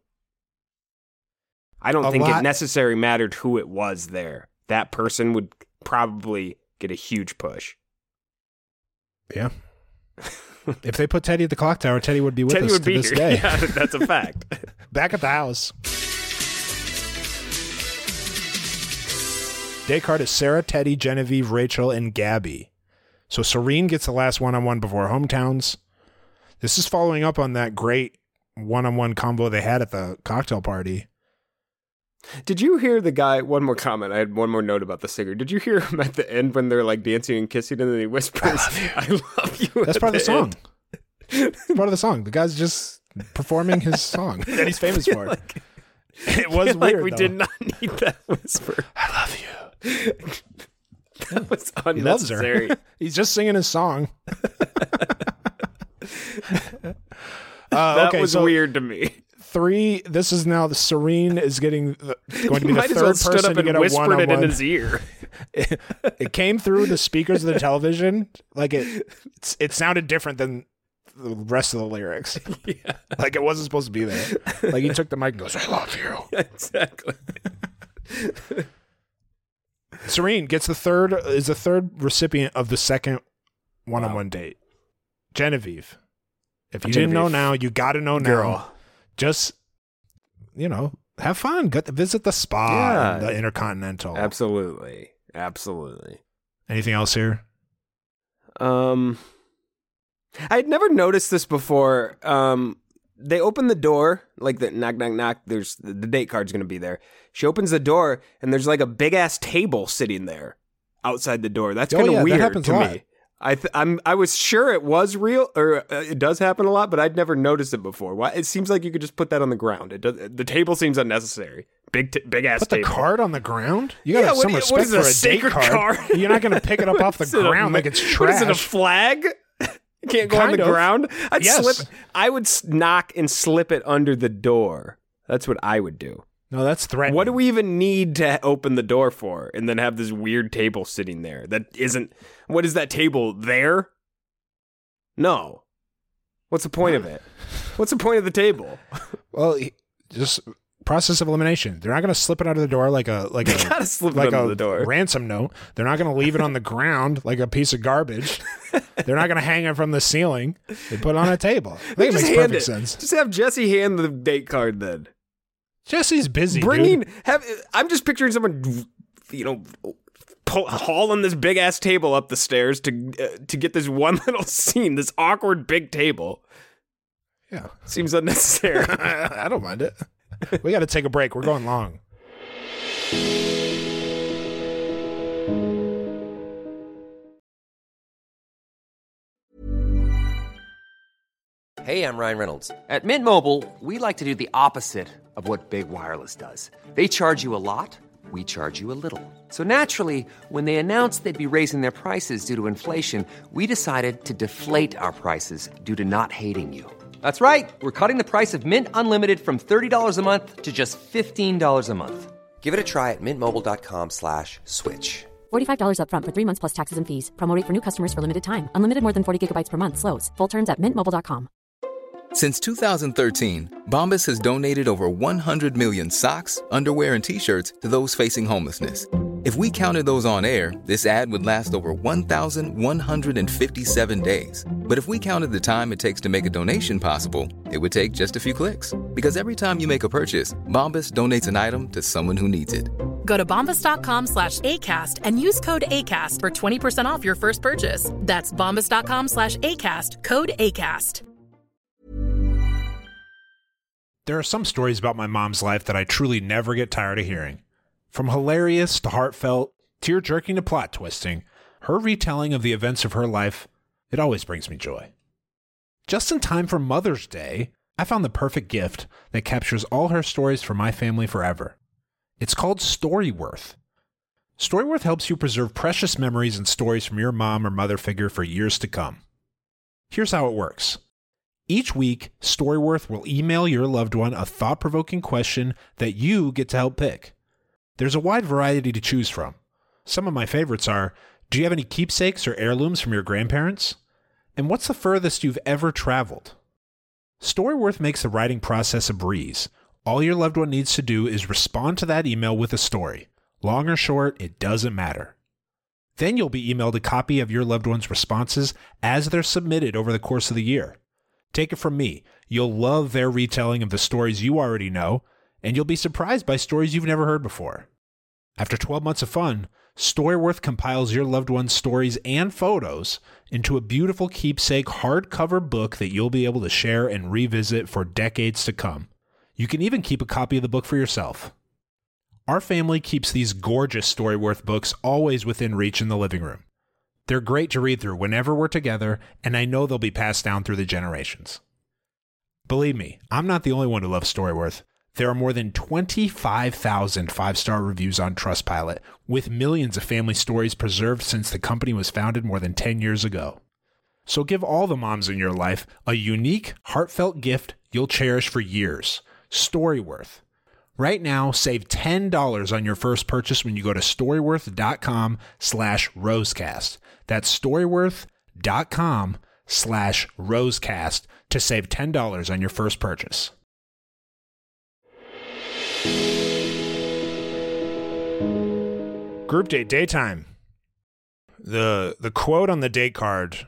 I don't a think lot. it necessarily mattered who it was there. That person would probably get a huge push. Yeah. If they put Teddy at the clock tower, Teddy would be with Teddy us would to be this here. day. Yeah, that's a fact. Back at the house. Day card is Sarah, Teddy, Genevieve, Rachel, and Gabby. So Serene gets the last one-on-one before hometowns. This is following up on that great one-on-one combo they had at the cocktail party. Did you hear the guy, one more comment, I had one more note about the singer. Did you hear him at the end when they're like dancing and kissing and then he whispers, I love you? I love you That's part of the song. It's part of the song. The guy's just performing his song that he's famous for. Like, it was weird, like we though. did not need that whisper. I love you. That was unnecessary. He loves her. He's just singing his song. uh, that okay, was so weird to me. Three. This is now the Serene is getting the, going to be the might third as well person stood up to and get a whispered one-on-one. it in his ear. it, it came through the speakers of the television like it. It's, it sounded different than the rest of the lyrics. Yeah. Like it wasn't supposed to be there. Like he took the mic and goes, "I love you." Exactly. Serene gets the third is the third recipient of the second one-on-one wow. date. Genevieve. If you Genevieve. didn't know now, you got to know now. Girl. Just, you know, have fun. Get to visit the spa, yeah. and the Intercontinental. Absolutely, absolutely. Anything else here? Um, I had never noticed this before. Um, they open the door, like the knock, knock, knock. There's the date card's gonna be there. She opens the door, and there's like a big ass table sitting there outside the door. That's kind of oh, yeah, weird to a me. lot. I th- I'm I was sure it was real, or uh, it does happen a lot, but I'd never noticed it before. Why? It seems like you could just put that on the ground. It does. The table seems unnecessary. Big, t- big ass put table. Put the card on the ground. You got to yeah, have some what, respect what is for a, a date card. card? You're not going to pick it up off the ground a, like it's trash. What is it? A flag? You can't go kind on the of. ground. I'd yes. slip. I would knock and slip it under the door. That's what I would do. No, that's threatening. What do we even need to open the door for, and then have this weird table sitting there that isn't? What is that table there? No. What's the point of it? What's the point of the table? Well, just process of elimination. They're not going to slip it out of the door like a like they a gotta slip like it under a the door. ransom note. They're not going to leave it on the ground like a piece of garbage. They're not going to hang it from the ceiling. They put it on a table. I think it makes perfect it. sense. Just have Jesse hand the date card then. Jesse's busy. Bringing dude. have I'm just picturing someone, you know, pull, hauling this big ass table up the stairs to uh, to get this one little scene, this awkward big table. Yeah, seems unnecessary. I don't mind it. We got to take a break. We're going long. Hey, I'm Ryan Reynolds. At Mint Mobile, we like to do the opposite of what Big Wireless does. They charge you a lot, we charge you a little. So naturally, when they announced they'd be raising their prices due to inflation, we decided to deflate our prices due to not hating you. That's right. We're cutting the price of Mint Unlimited from thirty dollars a month to just fifteen dollars a month. Give it a try at mintmobile.com slash switch. forty-five dollars up front for three months plus taxes and fees. Promo rate for new customers for limited time. Unlimited more than forty gigabytes per month slows. Full terms at mint mobile dot com. Since two thousand thirteen, Bombas has donated over one hundred million socks, underwear, and T-shirts to those facing homelessness. If we counted those on air, this ad would last over one thousand one hundred fifty-seven days. But if we counted the time it takes to make a donation possible, it would take just a few clicks. Because every time you make a purchase, Bombas donates an item to someone who needs it. Go to bombas.com slash ACAST and use code ACAST for twenty percent off your first purchase. That's bombas.com slash ACAST, code ACAST. There are some stories about my mom's life that I truly never get tired of hearing. From hilarious to heartfelt, tear-jerking to plot twisting, her retelling of the events of her life, it always brings me joy. Just in time for Mother's Day, I found the perfect gift that captures all her stories for my family forever. It's called Storyworth. Storyworth helps you preserve precious memories and stories from your mom or mother figure for years to come. Here's how it works. Each week, Storyworth will email your loved one a thought-provoking question that you get to help pick. There's a wide variety to choose from. Some of my favorites are, do you have any keepsakes or heirlooms from your grandparents? And what's the furthest you've ever traveled? Storyworth makes the writing process a breeze. All your loved one needs to do is respond to that email with a story. Long or short, it doesn't matter. Then you'll be emailed a copy of your loved one's responses as they're submitted over the course of the year. Take it from me, you'll love their retelling of the stories you already know, and you'll be surprised by stories you've never heard before. After twelve months of fun, Storyworth compiles your loved one's stories and photos into a beautiful keepsake hardcover book that you'll be able to share and revisit for decades to come. You can even keep a copy of the book for yourself. Our family keeps these gorgeous Storyworth books always within reach in the living room. They're great to read through whenever we're together, and I know they'll be passed down through the generations. Believe me, I'm not the only one who loves Storyworth. There are more than twenty-five thousand five-star reviews on Trustpilot, with millions of family stories preserved since the company was founded more than ten years ago. So give all the moms in your life a unique, heartfelt gift you'll cherish for years. Storyworth. Right now, save ten dollars on your first purchase when you go to storyworth.com slash rosecast. That's storyworth.com slash rosecast to save ten dollars on your first purchase. Group date, daytime. The the quote on the date card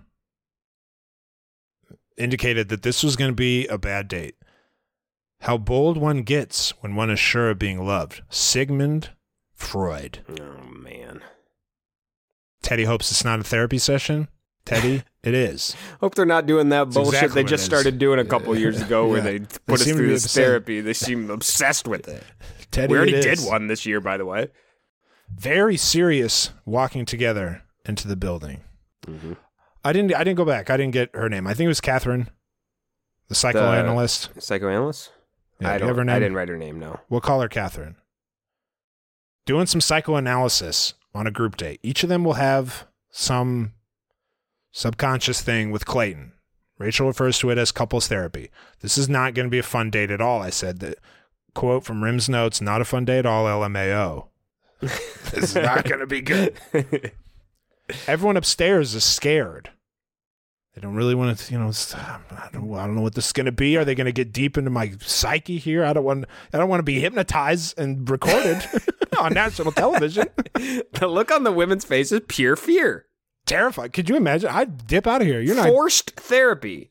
indicated that this was going to be a bad date. How bold one gets when one is sure of being loved. Sigmund Freud. Oh, man. Teddy hopes it's not a therapy session. Teddy, it is. Hope they're not doing that It's bullshit exactly they what just it is. started doing a couple years ago where Yeah. they put us seem to through be this obsessed. therapy. They seem obsessed with it. Teddy, We already it did is. one this year, by the way. Very serious walking together into the building. Mm-hmm. I didn't I didn't go back. I didn't get her name. I think it was Catherine, the psychoanalyst. The psychoanalyst? Yeah, I do you have don't. her I name? didn't write her name. No. We'll call her Catherine. Doing some psychoanalysis on a group date. Each of them will have some subconscious thing with Clayton. Rachel refers to it as couples therapy. This is not going to be a fun date at all. I said that quote from Rim's notes, not a fun date at all, L M A O. This is not going to be good. Everyone upstairs is scared. They don't really want to, you know, I don't, I don't know what this is going to be. Are they going to get deep into my psyche here? I don't want, I don't want to be hypnotized and recorded on national television. The look on the women's face is pure fear. Terrified. Could you imagine? I'd dip out of here. You're not Forced therapy.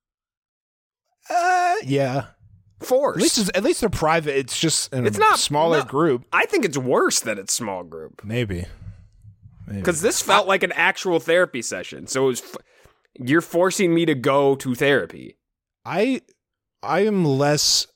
Uh, yeah. Forced. At least, it's, at least they're private. It's just in It's a not- smaller no. group. I think it's worse that it's small group. Maybe. Maybe. Because this felt like an actual therapy session. So it was, f- you're forcing me to go to therapy. I, I am less.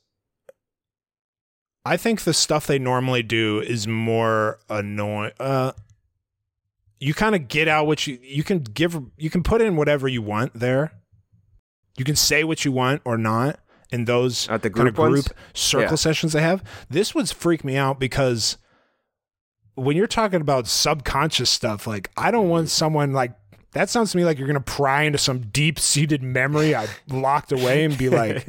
I think the stuff they normally do is more annoying. Uh, you kind of get out what you you can give. You can put in whatever you want there. You can say what you want or not in those At the kind of group group ones? circle Yeah. sessions they have. This would freak me out because when you're talking about subconscious stuff, like I don't want someone like that sounds to me like you're going to pry into some deep seated memory I locked away and be like,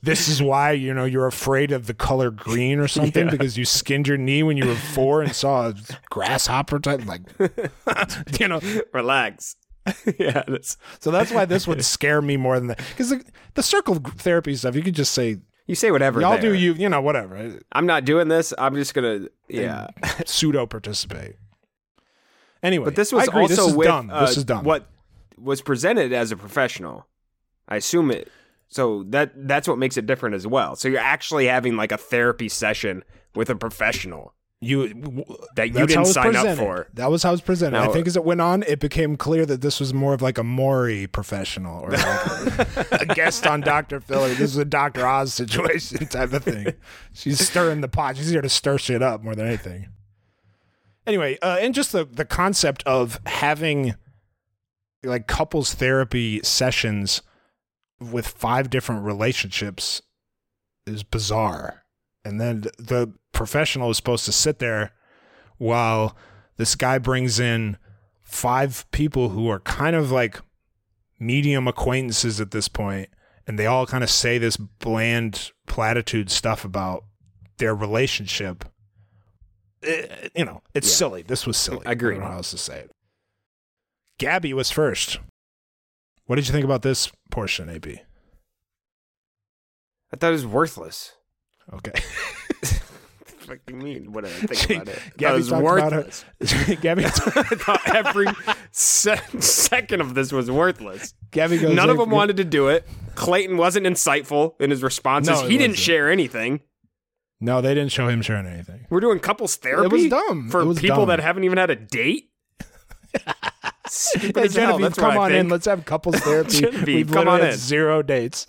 this is why, you know, you're afraid of the color green or something, yeah. because you skinned your knee when you were four and saw a grasshopper type, like, you know. Relax. Yeah. That's... So that's why this would scare me more than that. Because the, the circle therapy stuff, you could just say. You say whatever. Y'all there. do you, you know, whatever. I'm not doing this. I'm just going to, yeah. Pseudo participate. Anyway. But this was I agree, also this is with dumb. Uh, this is dumb. What was presented as a professional. I assume it. So that that's what makes it different as well. So you're actually having like a therapy session with a professional. You that you didn't sign presented. up for. That was how it was presented. Now, I think as it went on, it became clear that this was more of like a Maury professional or like a, a guest on Doctor Phil. This is a Doctor Oz situation type of thing. She's stirring the pot. She's here to stir shit up more than anything. Anyway, uh, and just the, the concept of having like couples therapy sessions with five different relationships is bizarre. And then the professional is supposed to sit there while this guy brings in five people who are kind of like medium acquaintances at this point, and they all kind of say this bland platitude stuff about their relationship. It, you know, it's yeah. silly. This was silly. I agree. I don't know how else to say it. Gabby was first. What did you think about this portion, A B? I thought it was worthless. Okay. What do you mean? What did I think about it? Gabby was talked worthless. About her. Gabby I thought every se- second of this was worthless. Gabby goes. None like, of them wanted to do it. Clayton wasn't insightful in his responses. No, he wasn't. didn't share anything. No, they didn't show him sharing anything. We're doing couples therapy. It was dumb. For it was people dumb. that haven't even had a date. Stupid Hey, as hell. Genevieve, That's come what I on think. in. Let's have couples therapy. Genevieve, We've come on literally had in. Zero dates.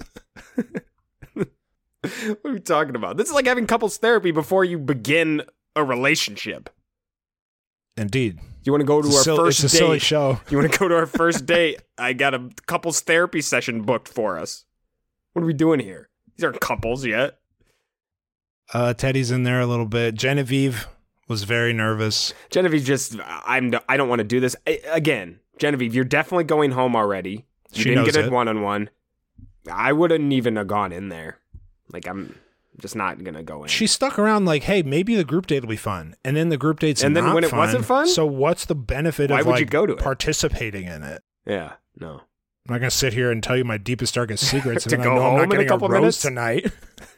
What are we talking about? This is like having couples therapy before you begin a relationship. Indeed. You want to go to It's our a sil- first it's a date? silly show. You want to go to our first date? I got a couples therapy session booked for us. What are we doing here? These aren't couples yet. Uh, Teddy's in there a little bit. Genevieve was very nervous. Genevieve just, I'm, I don't want to do this. I, again, Genevieve, you're definitely going home already. You She didn't knows get a it. one-on-one. I wouldn't even have gone in there. Like, I'm just not going to go in. She stuck around like, hey, maybe the group date will be fun. And then the group date's And then not when it fun, wasn't fun? So what's the benefit Why of would like you go to it? participating in it? Yeah, no. I'm not going to sit here and tell you my deepest, darkest secrets. To and go I know home I'm in not a getting couple a rose minutes? tonight.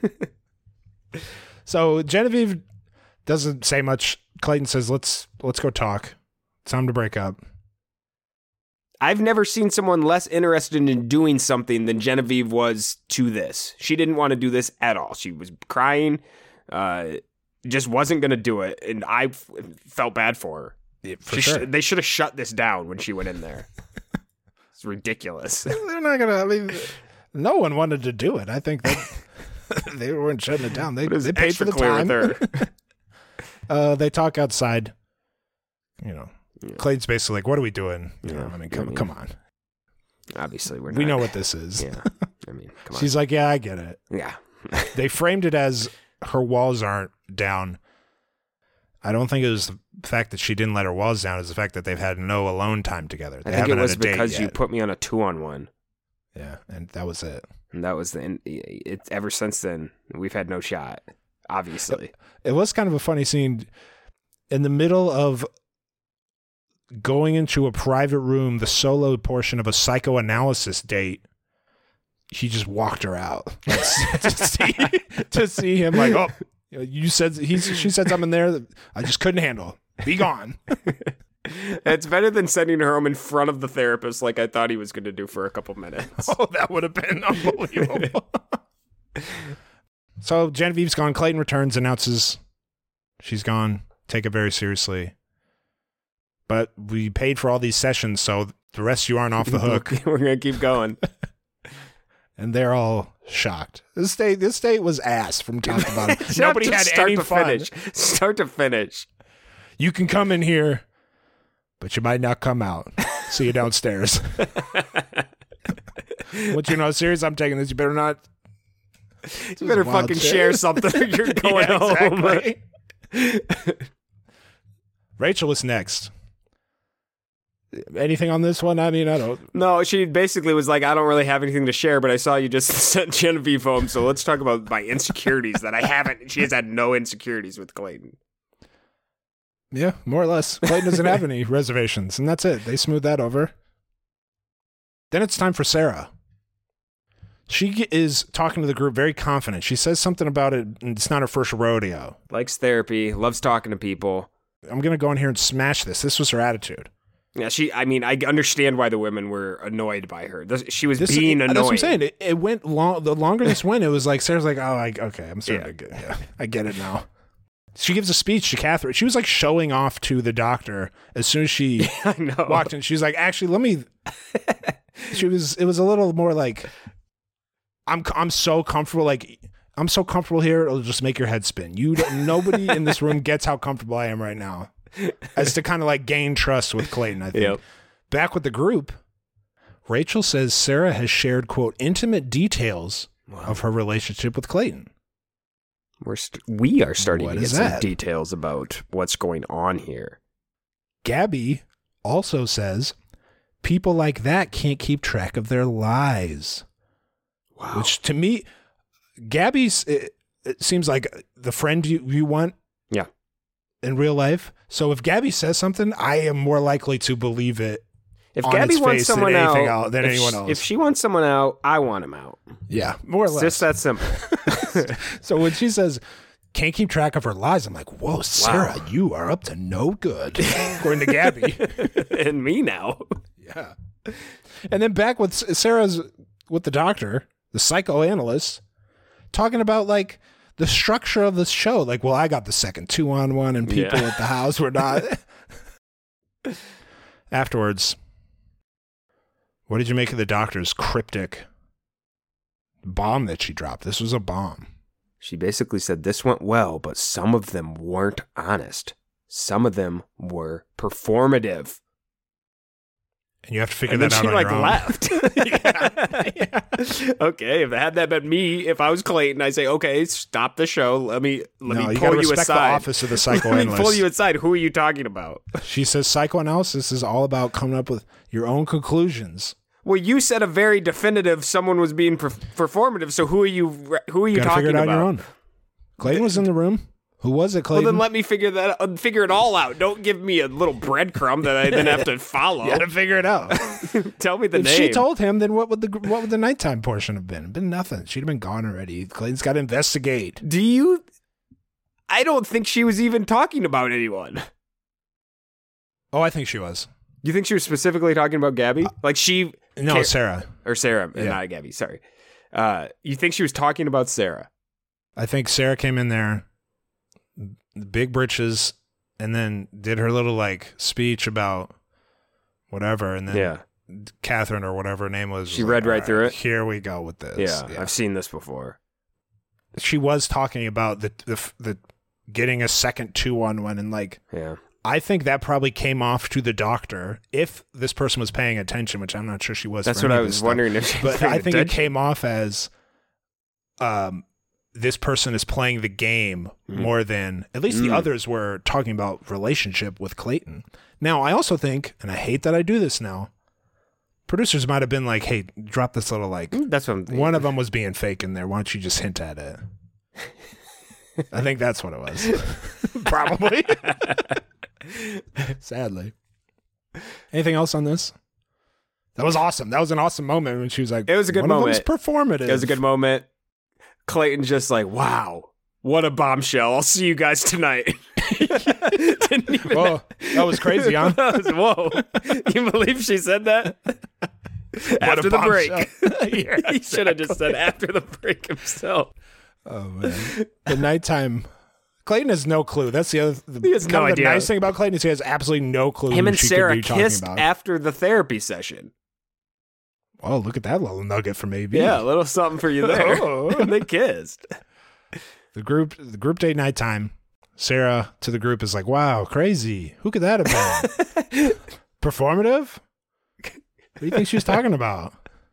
So Genevieve doesn't say much. Clayton says, let's let's go talk. It's time to break up. I've never seen someone less interested in doing something than Genevieve was to this. She didn't want to do this at all. She was crying, uh, just wasn't going to do it, and I f- felt bad for her. Yeah, for She sure. sh- they should have shut this down when she went in there. It's ridiculous. They're not going to, I mean, no one wanted to do it. I think that they weren't shutting it down. They, It was they paid extra for the clear time. with her. uh, they talk outside. You know, Yeah. Clayton's basically like, what are we doing? You Yeah, know, I mean, I come, mean, come on. Obviously, we're not. We know what this is. Yeah, I mean, come on. She's like, yeah, I get it. yeah. They framed it as her walls aren't down. I don't think it was the fact that she didn't let her walls down. It's the fact that they've had no alone time together. They I think it haven't was had a date because you yet. put me on a two-on-one. Yeah, and that was it. And that was the. And it's ever since then we've had no shot. Obviously, It was kind of a funny scene in the middle of going into a private room, the solo portion of a psychoanalysis date. He just walked her out like, to, see, to see him like, oh, you said he's she said something there that I just couldn't handle. Be gone. It's better than sending her home in front of the therapist, like I thought he was going to do for a couple minutes. Oh, that would have been unbelievable. So Genevieve's gone. Clayton returns, announces she's gone. Take it very seriously. But we paid for all these sessions, so the rest of you aren't off the hook. We're going to keep going. And they're all shocked. This date, this date was ass from top to bottom. Nobody Not had start any to fun. finish. Start to finish. You can come in here, but you might not come out. See you downstairs. Once you know how serious I'm taking this, you better not. You better wild fucking shit. share something if you're going Yeah, home. exactly. Rachel was next. Anything on this one? I mean, I don't. No, she basically was like, I don't really have anything to share, but I saw you just sent Genevieve home, so let's talk about my insecurities that I haven't. She has had no insecurities with Clayton. Yeah, more or less. Clayton doesn't have any reservations, and that's it. They smooth that over. Then it's time for Sarah. She is talking to the group very confident. She says something about it, and it's not her first rodeo. Likes therapy, loves talking to people. I'm going to go in here and smash this. This was her attitude. Yeah, she, I mean, I understand why the women were annoyed by her. This, she was This, being annoying. That's what I'm saying. It, it went long. The longer this went, it was like, Sarah's like, oh, I, okay, I'm starting Yeah. to get, yeah, I get it now. She gives a speech to Catherine. She was like showing off to the doctor as soon as she I know. walked in. She was like, actually, let me, she was, it was a little more like, I'm, I'm so comfortable. Like, I'm so comfortable here. It'll just make your head spin. You, don't- nobody in this room gets how comfortable I am right now. As to kind of like gain trust with Clayton, I think. Yep. Back with the group, Rachel says Sarah has shared, quote, intimate details wow. of her relationship with Clayton. We're st- we are starting What to get is some that? details about what's going on here. Gabby also says people like that can't keep track of their lies. Wow. Which to me, Gabby's, it, it seems like the friend you, you want Yeah. in real life. So if Gabby says something, I am more likely to believe it. If on Gabby its wants face someone than out, anything else, than if anyone she, else. if she wants someone out, I want him out. Yeah, more or It's less. just that simple. So when she says, can't keep track of her lies, I'm like, whoa, Sarah, Wow. you are up to no good, according to Gabby. And me now. Yeah. And then back with Sarah's, with the doctor, the psychoanalyst, talking about like the structure of this show. Like, well, I got the second two on one and people Yeah. at the house were not. Afterwards, what did you make of the doctor's cryptic bomb that she dropped? This was a bomb. She basically said this went well, but some of them weren't honest. Some of them were performative. And you have to figure And then that out she on like your own. left. yeah. Okay, if had that been me, if I was Clayton, I'd say, okay, stop the show. Let me let No, me you pull gotta you respect aside. the office of the Let me psychoanalyst. pull you aside. Who are you talking about? She says psychoanalysis is all about coming up with your own conclusions. Well, you said a very definitive. Someone was being per- performative. So who are you? Who are you You gotta talking figure it out about? on your own. Clayton was in the room. Who was it, Well, Clayton? then let me figure that. Uh, figure it all out. Don't give me a little breadcrumb that I then have to follow. You gotta figure it out. Tell me the if name. she told him, then what would the what would the nighttime portion have been? It'd been nothing. She'd have been gone already. Clayton's got to investigate. Do you? I don't think she was even talking about anyone. Oh, I think she was. You think she was specifically talking about Gabby? Like she? No, Ca- Sarah. or Sarah, Yeah. not Gabby. Sorry. Uh, you think she was talking about Sarah? I think Sarah came in there, big britches, and then did her little like speech about whatever, and then Yeah. Catherine or whatever her name was. She was read like, right "All through it?" Here we go with this. Yeah, I've seen this before. She was talking about the the the getting a second two on one, and like Yeah. I think that probably came off to the doctor if this person was paying attention, which I'm not sure she was. That's for what any I of was this wondering stuff. if she was But paying I think it attention. came off as, um, this person is playing the game Mm-hmm. more than at least the Mm. others were talking about relationship with Clayton. Now, I also think, and I hate that I do this now, producers might have been like, "Hey, drop this little like." That's what I'm thinking. One of them was being fake in there. Why don't you just hint at it? I think that's what it was. Probably. Sadly. Anything else on this? That was awesome. That was an awesome moment when she was like, It was a good one moment. Of them's performative. It was a good moment. Clayton's just like, wow, what a bombshell. I'll see you guys tonight. Didn't even Whoa, that was crazy, huh? That was- whoa. You believe she said that? After the break. Yeah, He should have just said after the break himself. Oh, man. The nighttime. Clayton has no clue. That's the other. The, He has kind no of idea. The nice thing about Clayton is he has absolutely no clue. Him who and she Sarah could be talking kissed about. after the therapy session. Oh, look at that little nugget for maybe. Yeah, a little something for you there. Oh. They kissed. The group, the group date nighttime. Sarah to the group is like, "Wow, crazy! Who could that have been? Performative? What do you think she was talking about?"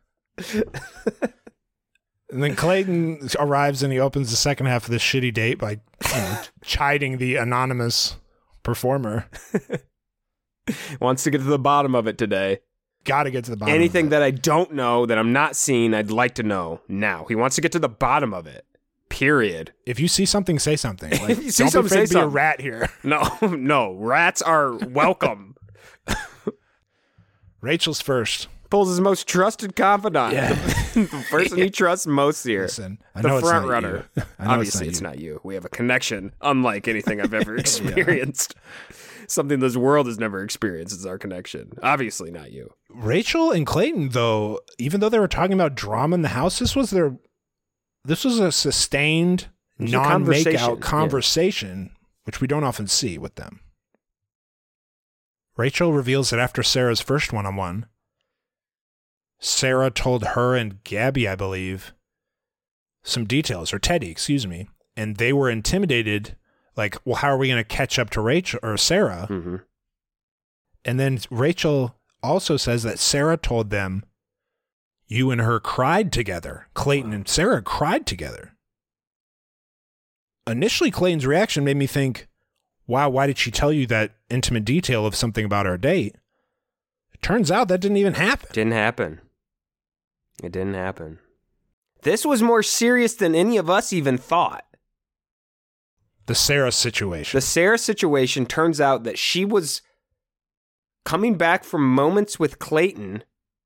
And then Clayton arrives and he opens the second half of this shitty date by you know, chiding the anonymous performer. Wants to get to the bottom of it today. Got to get to the bottom Anything of it. that I don't know, that I'm not seeing, I'd like to know now. He wants to get to the bottom of it. Period. If you see something, say something. Like, If you see don't something, be afraid say to be a something. rat here. No, no. Rats are welcome. Rachel's first. Pulls his most trusted confidant. Yeah. The, the person he trusts most here. Listen, I the know it's front not runner. you. I know Obviously, it's it's not not, you. you. We have a connection unlike anything I've ever experienced. Something this world has never experienced is our connection. Obviously, not you. Rachel and Clayton, though, even though they were talking about drama in the house, this was their, this was a sustained, was a non-make-out conversation, conversation, yeah. which we don't often see with them. Rachel reveals that after Sarah's first one-on-one, Sarah told her and Gabby, I believe, some details, or Teddy, excuse me, and they were intimidated. Like, well, how are we going to catch up to Rachel or Sarah? Mm-hmm. And then Rachel also says that Sarah told them, you and her cried together. Clayton and Sarah cried together. Initially, Clayton's reaction made me think, wow, why did she tell you that intimate detail of something about our date? It turns out that didn't even happen. Didn't happen. It didn't happen. This was more serious than any of us even thought. The Sarah situation. The Sarah situation turns out that she was coming back from moments with Clayton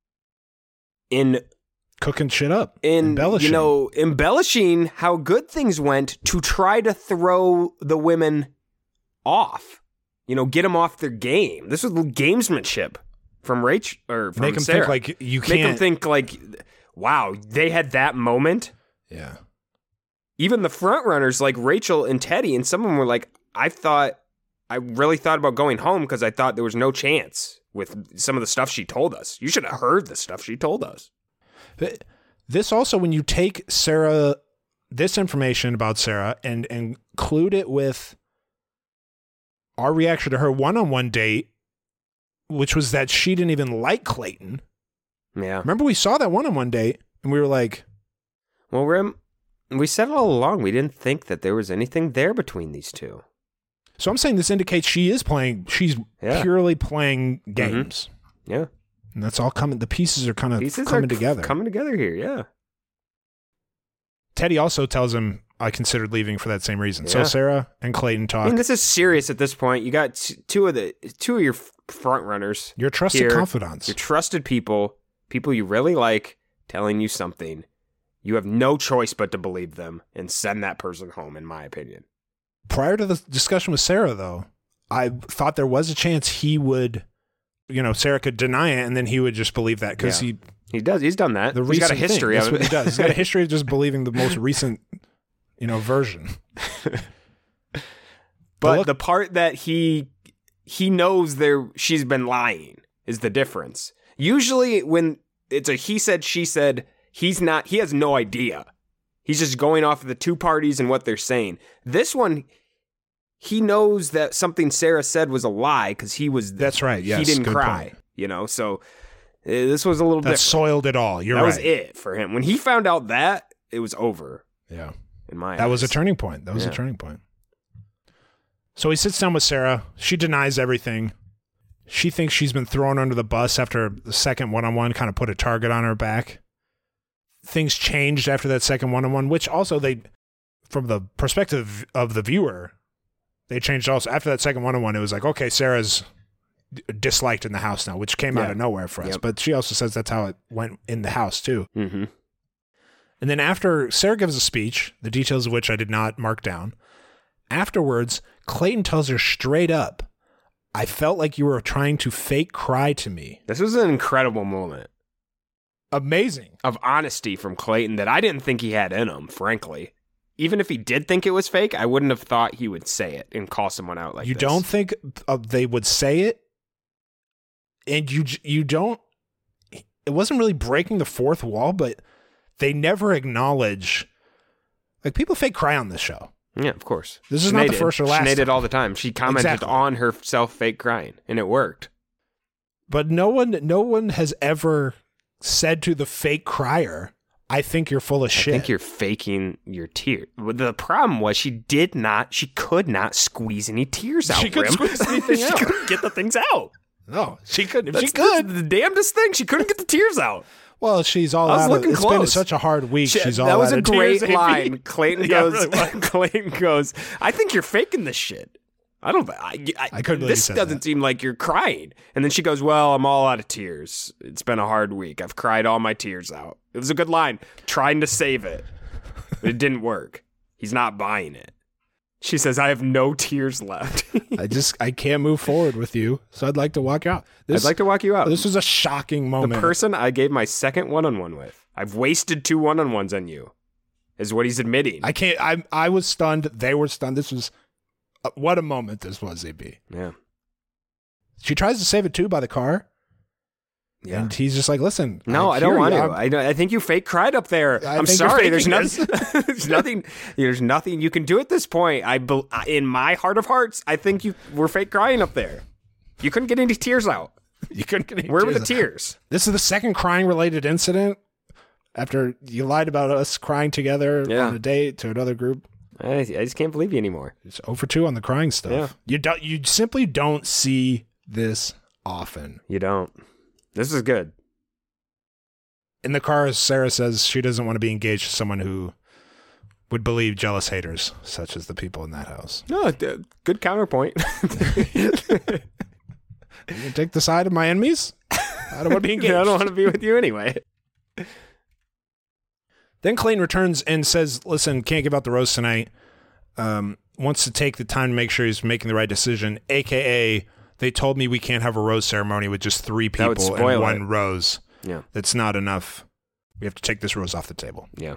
in Cooking shit up. in embellishing. you know embellishing how good things went to try to throw the women off. You know, get them off their game. This was gamesmanship from Rach or from Make them Sarah. think like you Make them can't. think like, wow, they had that moment. Yeah. Even the front runners like Rachel and Teddy, and some of them were like, I thought, I really thought about going home because I thought there was no chance with some of the stuff she told us. You should have heard the stuff she told us. This also, when you take Sarah, this information about Sarah and, and include it with our reaction to her one-on-one date, which was that she didn't even like Clayton. Yeah. Remember we saw that one-on-one date and we were like, Well, Rim, we said all along we didn't think that there was anything there between these two. so I'm saying this indicates she is playing, she's Yeah. purely playing games. Yeah. And that's all coming, the pieces are kind of Pieces coming are together. Coming together here, yeah. Teddy also tells him, I considered leaving for that same reason. So Yeah. Sarah and Clayton I talk. mean, this is serious at this point. You got t- two of the two of your f- front runners. Your trusted here, confidants. Your trusted people, people you really like, telling you something. You have no choice but to believe them and send that person home, in my opinion. Prior to the discussion with Sarah, though, I thought there was a chance he would, you know, Sarah could deny it and then he would just believe that because Yeah. he, He does. He's done that. the He's got a recent thing, history that's of what it. he does. He's got a history of just believing the most recent, you know, version. But look- the part that he he knows there she's been lying is the difference. Usually when it's a he said, she said, he's not, he has no idea. He's just going off of the two parties and what they're saying. This one, he knows that something Sarah said was a lie because he was, That's right, yes, he didn't good cry, point. you know, so uh, this was a little That different. soiled it all. You're that right. was it for him. When he found out that, it was over Yeah. in my That was a eyes. turning point. That was a Yeah. turning point. So he sits down with Sarah. She denies everything. She thinks she's been thrown under the bus after the second one-on-one kind of put a target on her back. Things changed after that second one-on-one, which also they, from the perspective of the viewer, they changed also. After that second one-on-one, it was like, okay, Sarah's d- disliked in the house now, which came out Yeah. of nowhere for us. Yep. But she also says that's how it went in the house too. Mm-hmm. And then after Sarah gives a speech, the details of which I did not mark down, afterwards, Clayton tells her straight up, I felt like you were trying to fake cry to me. This was an incredible moment Amazing. of honesty from Clayton that I didn't think he had in him, frankly. Even if he did think it was fake, I wouldn't have thought he would say it and call someone out like you this. don't think uh, they would say it? And you j- you don't, it wasn't really breaking the fourth wall, but they never acknowledge, like people fake cry on this show. Yeah, of course. This is not the did. first or last Sinead did time. all the time. She commented Exactly. on herself fake crying, and it worked. But no one, no one has ever said to the fake crier, I think you're full of shit. I think you're faking your tears. The problem was she did not, she could not squeeze any tears out. She couldn't Rim. squeeze anything she out. couldn't get the things out. No, she couldn't. That's She could. The, the damnedest thing. She couldn't get the tears out. Well, she's all I was out. looking Of, it's close. been such a hard week. She, she's all that was out a of great tears, line. A P. Clayton Yeah, goes. it really was. Clayton goes. I think you're faking this shit. I don't. I. I, I couldn't believe This you said doesn't that. seem like you're crying. And then she goes, "Well, I'm all out of tears. It's been a hard week. I've cried all my tears out." It was a good line. Trying to save it, but it didn't work. He's not buying it. She says, "I have no tears left." I just I can't move forward with you, so I'd like to walk out. This, I'd like to walk you out. This was a shocking The moment. person I gave my second one-on-one with. I've wasted two one-on-ones on you, is what he's admitting. I can't. I I was stunned. They were stunned. This was uh, what a moment this was. A B. Yeah. She tries to save it too by the car. Yeah. And he's just like, listen. No, I, I don't hear want you. to. I'm- I, don't- I think you fake cried up there. I I'm think you're sorry. There's faking nothing. there's nothing. There's nothing you can do at this point. I, bel- in my heart of hearts, I think you were fake crying up there. You couldn't get any tears out. You couldn't get any Where were the tears. tears? This is the second crying related incident after you lied about us crying together Yeah. on a date to another group. I, I just can't believe you anymore. It's zero for two on the crying stuff. Yeah. You don't. You simply don't see this often. You don't. This is good. In the car, Sarah says she doesn't want to be engaged to someone who would believe jealous haters, such as the people in that house. No, d- good counterpoint. You can take the side of my enemies? I don't want to be engaged. I don't want to be with you anyway. Then Clayton returns and says, listen, can't give out the rose tonight. Um, wants to take the time to make sure he's making the right decision, a k a they told me we can't have a rose ceremony with just three That would people spoil and one it. rose. Yeah. That's not enough. We have to take this rose off the table. Yeah.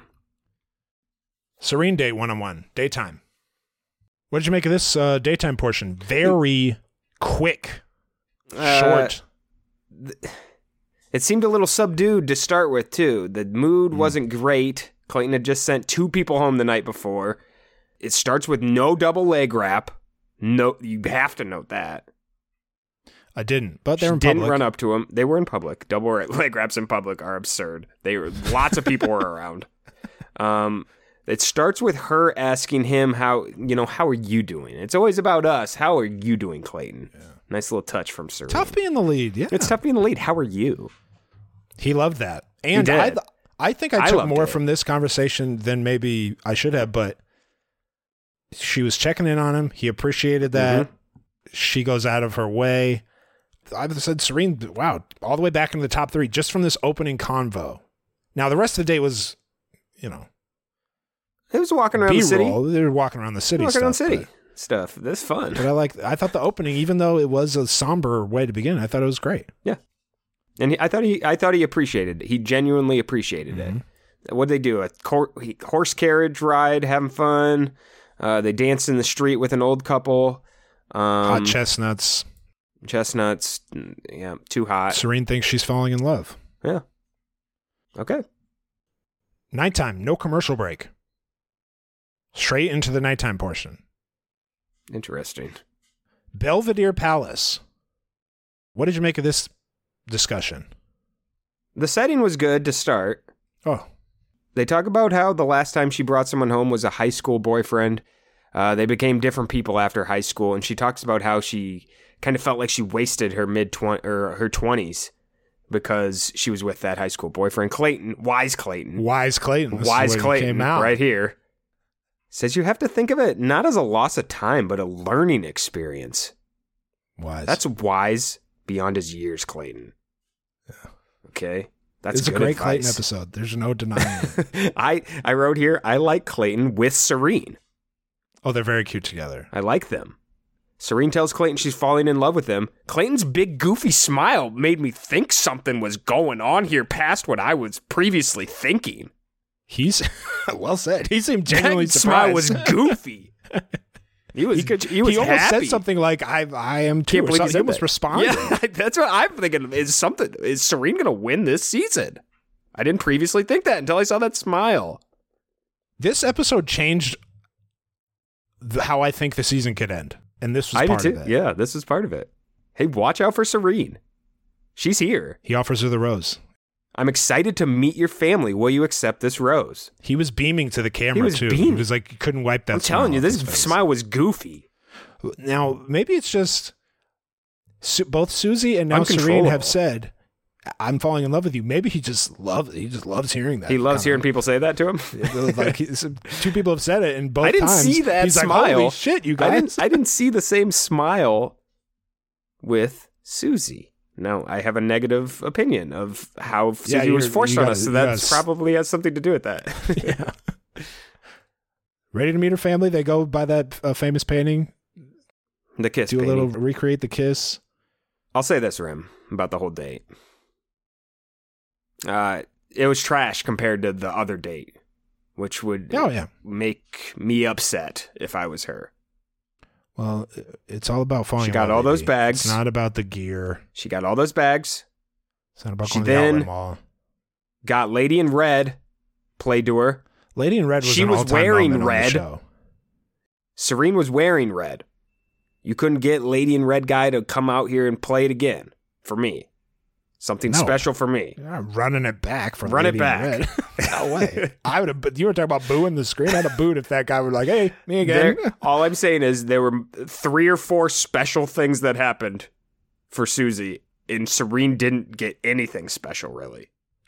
Serene date one-on-one, daytime. What did you make of this uh, daytime portion? Very quick, Uh, short. It seemed a little subdued to start with, too. The mood Mm. wasn't great. Clayton had just sent two people home the night before. It starts with no double leg wrap. No, you have to note that. I didn't, but She they're in didn't public. run up to him. They were in public. Double leg wraps in public are absurd. They were lots of people were around. Um, it starts with her asking him how you know how are you doing. It's always about us. How are you doing, Clayton? Yeah. Nice little touch from Serene. Tough being the lead, yeah. It's tough being the lead. How are you? He loved that. And He I, did. I think I I took loved more it. from this conversation than maybe I should have, but she was checking in on him. He appreciated that. Mm-hmm. She goes out of her way. I've said Serene, wow, all the way back into the top three just from this opening convo. Now, the rest of the day was, you know, He was walking around the city. B-roll. They were walking around the city Walking around stuff. city But, stuff. That's fun. but I like, I thought the opening, even though it was a somber way to begin, I thought it was great. Yeah, and he, I thought he, I thought he appreciated it. He genuinely appreciated Mm-hmm. it. What did they do? A cor- he- horse carriage ride, having fun. Uh, they danced in the street with an old couple. Um, Hot chestnuts. chestnuts. mm, Yeah, too hot. Serene thinks she's falling in love. Yeah. Okay. Nighttime, no commercial break. Straight into the nighttime portion. Interesting. Belvedere Palace. What did you make of this discussion? The setting was good to start. Oh, They talk about how the last time she brought someone home was a high school boyfriend. Uh, they became different people after high school, and she talks about how she kind of felt like she wasted her mid twenty or her twenties because she was with that high school boyfriend, Clayton, wise Clayton, Wise Clayton. This is wise what he Clayton, came out. right here. Says you have to think of it not as a loss of time, but a learning experience. Wise. That's wise beyond his years, Clayton. Yeah. Okay. That's it's a good great advice. Clayton episode. There's no denying it. I, I wrote here, I like Clayton with Serene. Oh, they're very cute together. I like them. Serene tells Clayton she's falling in love with him. Clayton's big goofy smile made me think something was going on here past what I was previously thinking. He's well said. He seemed genuinely That smile surprised. was goofy. He was He, could, he was he almost happy. said something like, "I, I am too." Can't or believe he something. said almost that. responded. Yeah, that's what I'm thinking. Is something? Is Serene going to win this season? I didn't previously think that until I saw that smile. This episode changed the, how I think the season could end, and this was I part did of too. it. Yeah, this is part of it. Hey, watch out for Serene. She's here. He offers her the rose. I'm excited to meet your family. Will you accept this rose? He was beaming to the camera was too. He beaming. was like, he couldn't wipe that. I'm telling smile you, off this his face. smile was goofy. Now, maybe it's just Su- both Susie and now Serene Uncontrollable. have said, "I'm falling in love with you." Maybe he just loves. He just loves hearing that. He loves kinda. hearing people say that to him. Like he's, two people have said it, and both I didn't times see that he's smile. like, "Holy shit, you guys!" I didn't, I didn't see the same smile with Susie. No, I have a negative opinion of how Susie Yeah, was you're- forced you on gotta- us, so you that gotta- probably has something to do with that. Yeah. Ready to meet her family? They go by that uh, famous painting. The kiss Do a painting. little recreate the kiss. I'll say this, Rim, about the whole date. Uh, it was trash compared to the other date, which would Oh yeah. make me upset if I was her. Well, it's all about falling. She in got love, all those baby. bags. It's not about the gear. She got all those bags, It's not about She going to the outlet then- mall. got Lady in Red played to her. Lady in Red was She an was all-time wearing moment on the red. show. Serene was wearing red. You couldn't get Lady in Red guy to come out here and play it again for me. Something No. special for me. You're not running it back for Run Lady it in back. Red. No way. I would have. But you were talking about booing the screen. I'd have booed if that guy were like, "Hey, me again." There, all I'm saying is there were three or four special things that happened for Susie, and Serene didn't get anything special, really.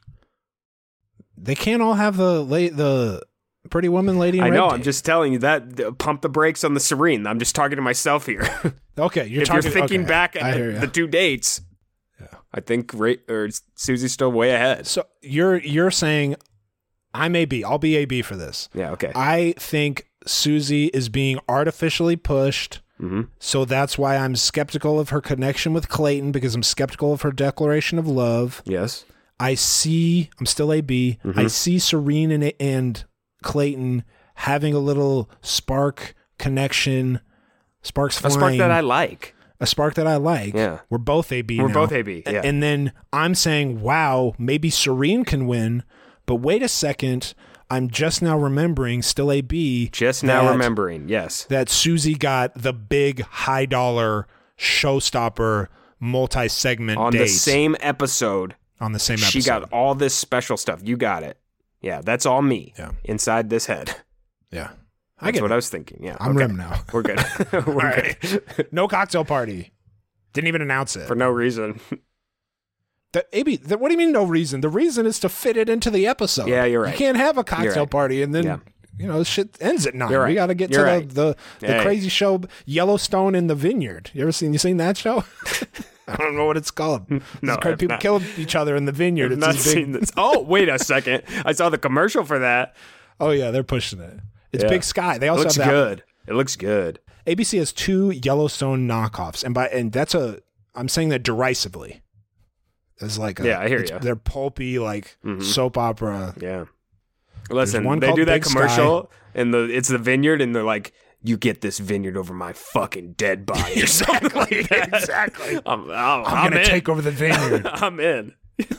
They can't all have the late the Pretty Woman Lady in I Red. know, date. I'm just telling you that. uh, Pump the brakes on the Serene. I'm just talking to myself here. okay. You're if talking, you're thinking okay. back I at hear the, ya. the two dates, Yeah. I think Ra- or Susie's still way ahead. So you're you're saying I'm A B. I'll be A B for this. Yeah, okay. I think Susie is being artificially pushed. Mm-hmm. So that's why I'm skeptical of her connection with Clayton, because I'm skeptical of her declaration of love. Yes. I see, I'm still A B. Mm-hmm. I see Serene and, and Clayton having a little spark connection, sparks A flying. spark that I like. A spark that I like. Yeah. We're both A B We're now. both A B, yeah. And then I'm saying, wow, maybe Serene can win, but wait a second. I'm just now remembering, still A B. Just now that- remembering, yes. that Susie got the big high dollar showstopper multi segment On date the same episode, on the same episode. she got all this special stuff. You got it. Yeah, that's all me Yeah. inside this head. yeah. I That's get what it. I was thinking. Yeah, I'm okay. rim now. We're good. We're All right. good. No cocktail party. Didn't even announce it. For no reason. The, A B, the, what do you mean no reason? The reason is to fit it into the episode. Yeah, you're right. You can't have a You're cocktail right. party and then, Yeah. you know, shit ends at nine. You're We right. got to get You're to right. the, the, the Hey. crazy show Yellowstone in the Vineyard. You ever seen, you seen that show? I don't know what it's called. No, It's crazy. I've People not. kill each other in the vineyard. I've It's not this big, seen this. Oh, wait a second. I saw the commercial for that. Oh yeah, they're pushing it. It's Yeah. Big Sky. They It also looks have that. good. It looks good. A B C has two Yellowstone knockoffs, and by and that's a I'm saying that derisively. It's like a, Yeah, I hear it's- ya. They're pulpy like Mhm. soap opera. Yeah. Listen, one they called do that Big commercial and the it's the vineyard and they're like, you get this vineyard over my fucking dead body or something like that. Exactly. I'm, I'm, I'm, I'm gonna in. take over the vineyard. I'm in.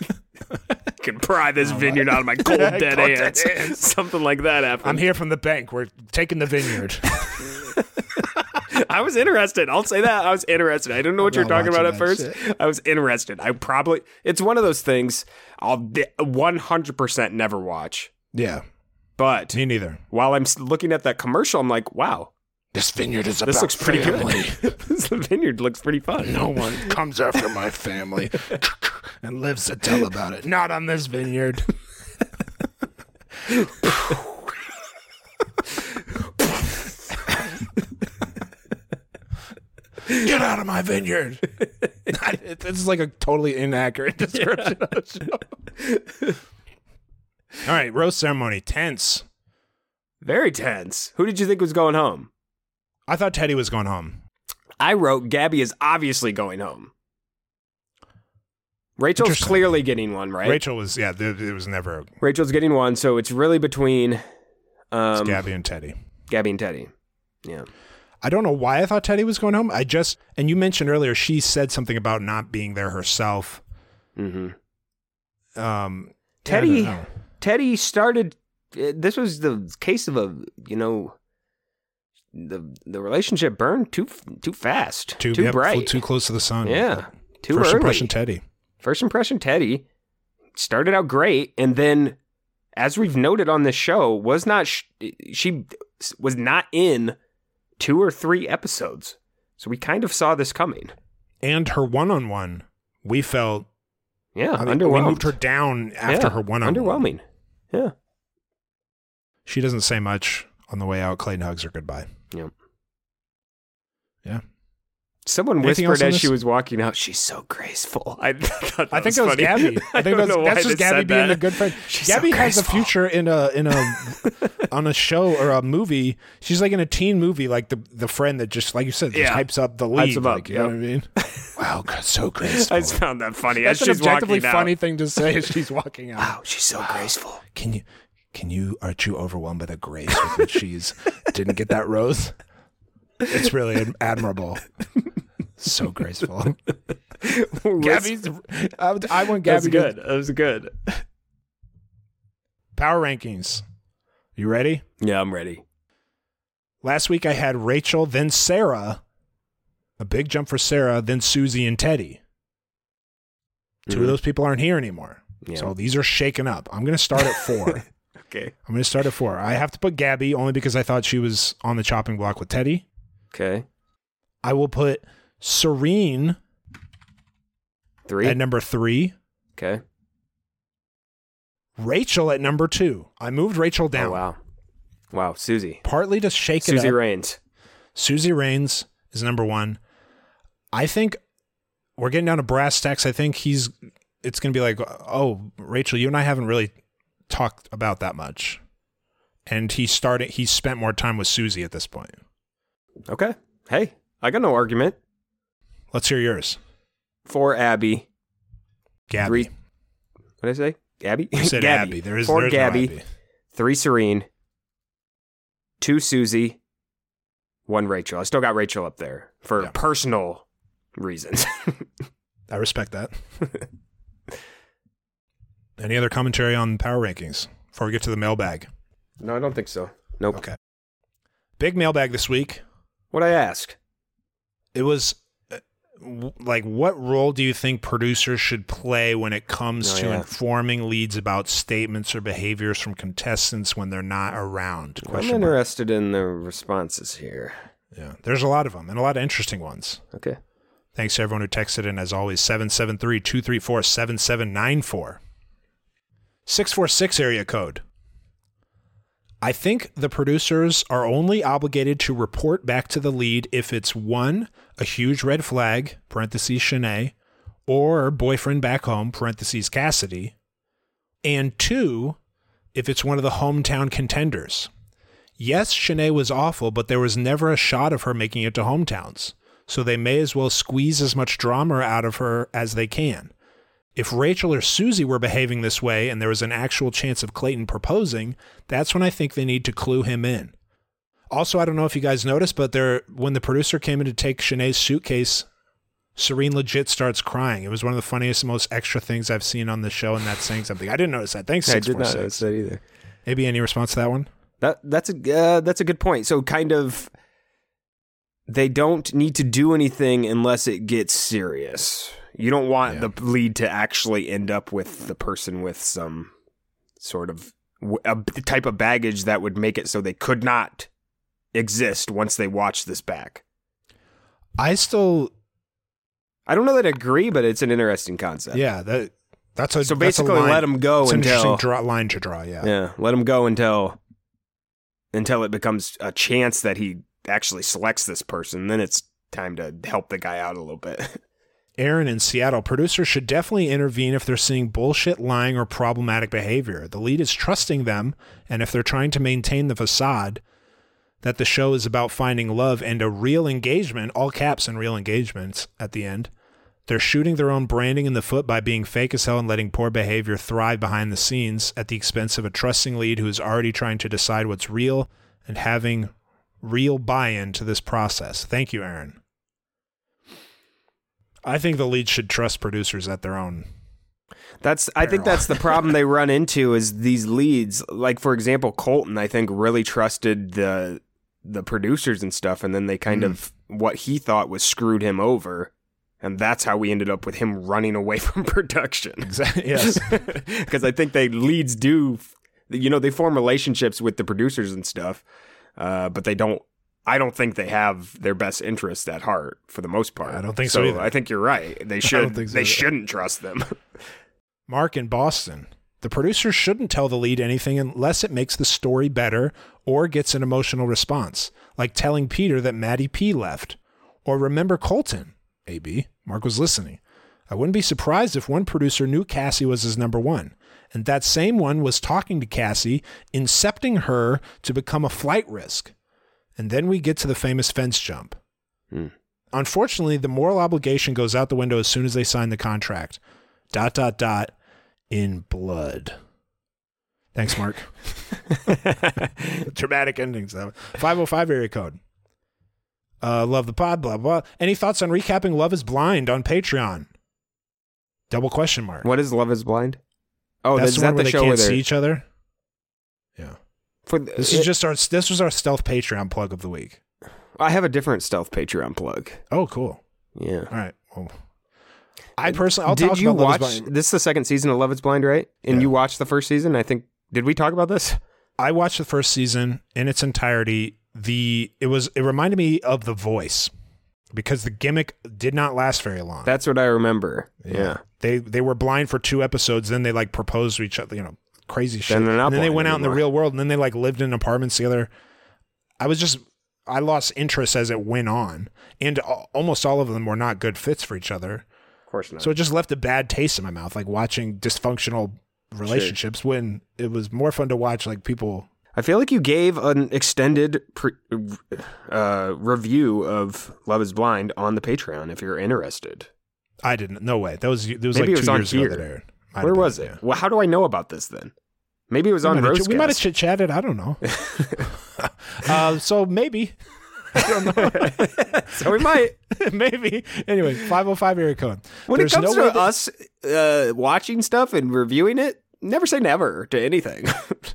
Can pry this vineyard out of my cold dead Cold dead hands. hands. Something like that happened. I'm here from the bank. We're taking the vineyard. I was interested. I'll say that. I was interested. I didn't know what I'm you were not talking about at watching first. that I was interested. I probably, it's one of those things I'll di- one hundred percent never watch. Yeah, But me neither. while I'm s- looking at that commercial, I'm like, wow, This vineyard is this about looks pretty family. good. This vineyard looks pretty fun. No one comes after my family and lives to tell about it. Not on this vineyard. Get out of my vineyard. This is like a totally inaccurate description of the show. All right, roast ceremony. Tense. Very tense. Who did you think was going home? I thought Teddy was going home. I wrote Gabby is obviously going home. Rachel's Interesting. clearly getting one, right? Rachel was, yeah, there- it was never Rachel's getting one, so it's really between um, Gabby and Teddy. Gabby and Teddy. Yeah. I don't know why I thought Teddy was going home. I just, and you mentioned earlier, she said something about not being there herself. Mm-hmm. Um, Teddy, yeah, I don't know. Teddy started. uh, This was the case of a, you know, the the relationship burned too too fast, too, too, yep, bright, flew too close to the sun. yeah, too First early. impression, Teddy. First impression, Teddy started out great, and then, as we've noted on this show, was not sh- she was not in two or three episodes, so we kind of saw this coming. and her one-on-one, we felt Yeah, I mean, underwhelmed. we moved her down after yeah, her one-on-one. Underwhelming. Yeah. She doesn't say much on the way out. Clayton hugs her goodbye. Yep. Yeah. Someone Anything else whispered on as this? she was walking out, "She's so graceful." I, thought that I think that was funny. Gabby. I think don't that's, know why that's just they Gabby said being that. a good friend. She's Gabby so has a graceful. future in a in a on a show or a movie. She's like in a teen movie, like the the friend that just like you said, just Yeah. hypes up the lead. Hypes him up, Like, you know yep. what I mean? Wow, God, so graceful. I just found that funny. That's as an she's objectively walking funny out. thing to say as she's walking out. Wow, she's so graceful. Can you can you aren't you overwhelmed by the grace with which she's didn't get that rose? It's really ad- admirable. So graceful. Gabby's. I, would- I want That's Gabby. good. To, That was good. power rankings. You ready? Yeah, I'm ready. Last week I had Rachel, then Sarah. A big jump for Sarah, then Susie and Teddy. Two Mhm. of those people aren't here anymore. Yeah. So these are shaken up. I'm going to start at four. Okay. I'm going to start at four. I have to put Gabby only because I thought she was on the chopping block with Teddy. Okay. I will put Serene Three. at number three. Okay. Rachel at number two. I moved Rachel down. Oh, wow. Wow. Susie. Partly to shake Susie it up. Reigns. Susie Reigns is number one. I think we're getting down to brass tacks. I think he's. It's going to be like, oh, Rachel, you and I haven't really talked about that much, and he started. He spent more time with Susie at this point. Okay. Hey, I got no argument. Let's hear yours, For Abby. Gabby. Three. What did I say? Gabby? You said Gabby. Abby. There is Four there is no Gabby. Abby. Three Serene. Two Susie. One Rachel. I still got Rachel up there for Yeah. personal reasons. I respect that. Any other commentary on power rankings before we get to the mailbag? No, I don't think so. Nope. Okay. Big mailbag this week. What'd I ask? It was uh, w- like, what role do you think producers should play when it comes Oh, to yeah. informing leads about statements or behaviors from contestants when they're not around? I'm Question mark. interested in the responses here. Yeah, there's a lot of them and a lot of interesting ones. Okay. Thanks to everyone who texted in, as always, seven seven three, two three four, seven seven nine four. six four six area code. I think the producers are only obligated to report back to the lead if it's one, a huge red flag, parentheses Shanae, or boyfriend back home, parentheses Cassidy, and two, if it's one of the hometown contenders. Yes, Shanae was awful, but there was never a shot of her making it to hometowns, so they may as well squeeze as much drama out of her as they can. If Rachel or Susie were behaving this way and there was an actual chance of Clayton proposing, that's when I think they need to clue him in. Also, I don't know if you guys noticed, but there, when the producer came in to take Shanae's suitcase, Serene legit starts crying. It was one of the funniest, most extra things I've seen on the show, and that's saying something. I didn't notice that. Thanks, I six did four not six. notice that either. Maybe any response to that one? That that's a uh, that's a good point. So kind of, they don't need to do anything unless it gets serious. You don't want Yeah. the lead to actually end up with the person with some sort of w- a b- type of baggage that would make it so they could not exist once they watch this back. I still, I don't know that I agree, but it's an interesting concept. yeah, that that's a So that's a basically, line. let them go It's an interesting until draw, line to draw. Yeah. yeah, let him go until until it becomes a chance that he actually selects this person. Then it's time to help the guy out a little bit. Aaron in Seattle, producers should definitely intervene if they're seeing bullshit, lying, or problematic behavior. The lead is trusting them, and if they're trying to maintain the facade that the show is about finding love and a real engagement, all caps and real engagements at the end, they're shooting their own branding in the foot by being fake as hell and letting poor behavior thrive behind the scenes at the expense of a trusting lead who is already trying to decide what's real and having real buy-in to this process. Thank you, Aaron. I think the lead should trust producers at their own. That's I think that's the problem they run into is these leads. Like for example, Colton, I think really trusted the the producers and stuff, and then they kind Mm. of what he thought was screwed him over, and that's how we ended up with him running away from production. Exactly. Yes. Because I think they leads do, you know, they form relationships with the producers and stuff, uh, but they don't I don't think they have their best interest at heart for the most part. I don't think so, so either. I think you're right. They should. So they either. shouldn't trust them. Mark in Boston. The producer shouldn't tell the lead anything unless it makes the story better or gets an emotional response, like telling Peter that Maddie P left. Or remember Colton. A B. Mark was listening. I wouldn't be surprised if one producer knew Cassie was his number one, and that same one was talking to Cassie, incepting her to become a flight risk. And then we get to the famous fence jump. Hmm. Unfortunately, the moral obligation goes out the window as soon as they sign the contract. Dot, dot, dot, in blood. Thanks, Mark. Dramatic endings, though. five oh five area code. Uh, love the pod, blah, blah. Any thoughts on recapping Love is Blind on Patreon? Double question mark. What is Love is Blind? Oh, that's is the that one where the they show can't where see each other? Yeah. For the, this it, is just our this was our stealth Patreon plug of the week. I have a different stealth Patreon plug. Oh, cool. Yeah. All right. Well, I personally, I'll did talk you about watch? Love is Blind. This is the second season of Love is Blind, right? And yeah. you watched the first season. I think. Did we talk about this? I watched the first season in its entirety. The it was it reminded me of The Voice because the gimmick did not last very long. That's what I remember. Yeah. yeah. They they were blind for two episodes, then they like proposed to each other, you know, crazy shit. Then they're not and then they went anymore. out in the real world, and then they like lived in apartments together. I was just I lost interest as it went on, and almost all of them were not good fits for each other. Of course not. So it just left a bad taste in my mouth, like watching dysfunctional relationships sure. when it was more fun to watch like people. I feel like you gave an extended pre- uh, review of Love is Blind on the Patreon if you're interested. I didn't. No way. That was, it was Maybe like it was two on years here. ago that aired. Where was it? Yeah. Well, how do I know about this then? Maybe it was we on Rosecast. Ch- we might have chit-chatted. I don't know. uh, so maybe. I don't know. So we might. Maybe. Anyway, five oh five area code. When There's it comes no to that- us uh, watching stuff and reviewing it, never say never to anything.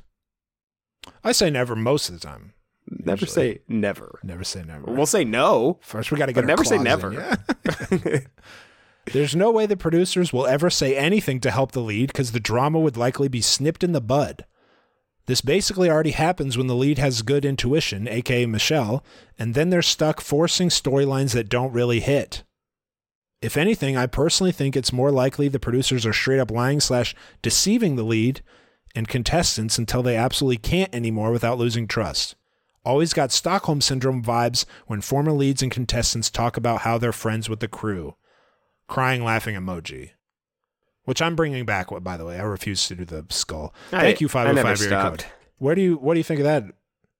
I say never most of the time. Never usually. say never. Never say never. We'll say no. First, we got to get but never say in, never. Yeah? There's no way the producers will ever say anything to help the lead because the drama would likely be snipped in the bud. This basically already happens when the lead has good intuition, aka Michelle, and then they're stuck forcing storylines that don't really hit. If anything, I personally think it's more likely the producers are straight up lying slash deceiving the lead and contestants until they absolutely can't anymore without losing trust. Always got Stockholm Syndrome vibes when former leads and contestants talk about how they're friends with the crew. Crying, laughing emoji. Which I'm bringing back, by the way. I refuse to do the skull. I, Thank you, five oh five area code. Where do you What do you think of that?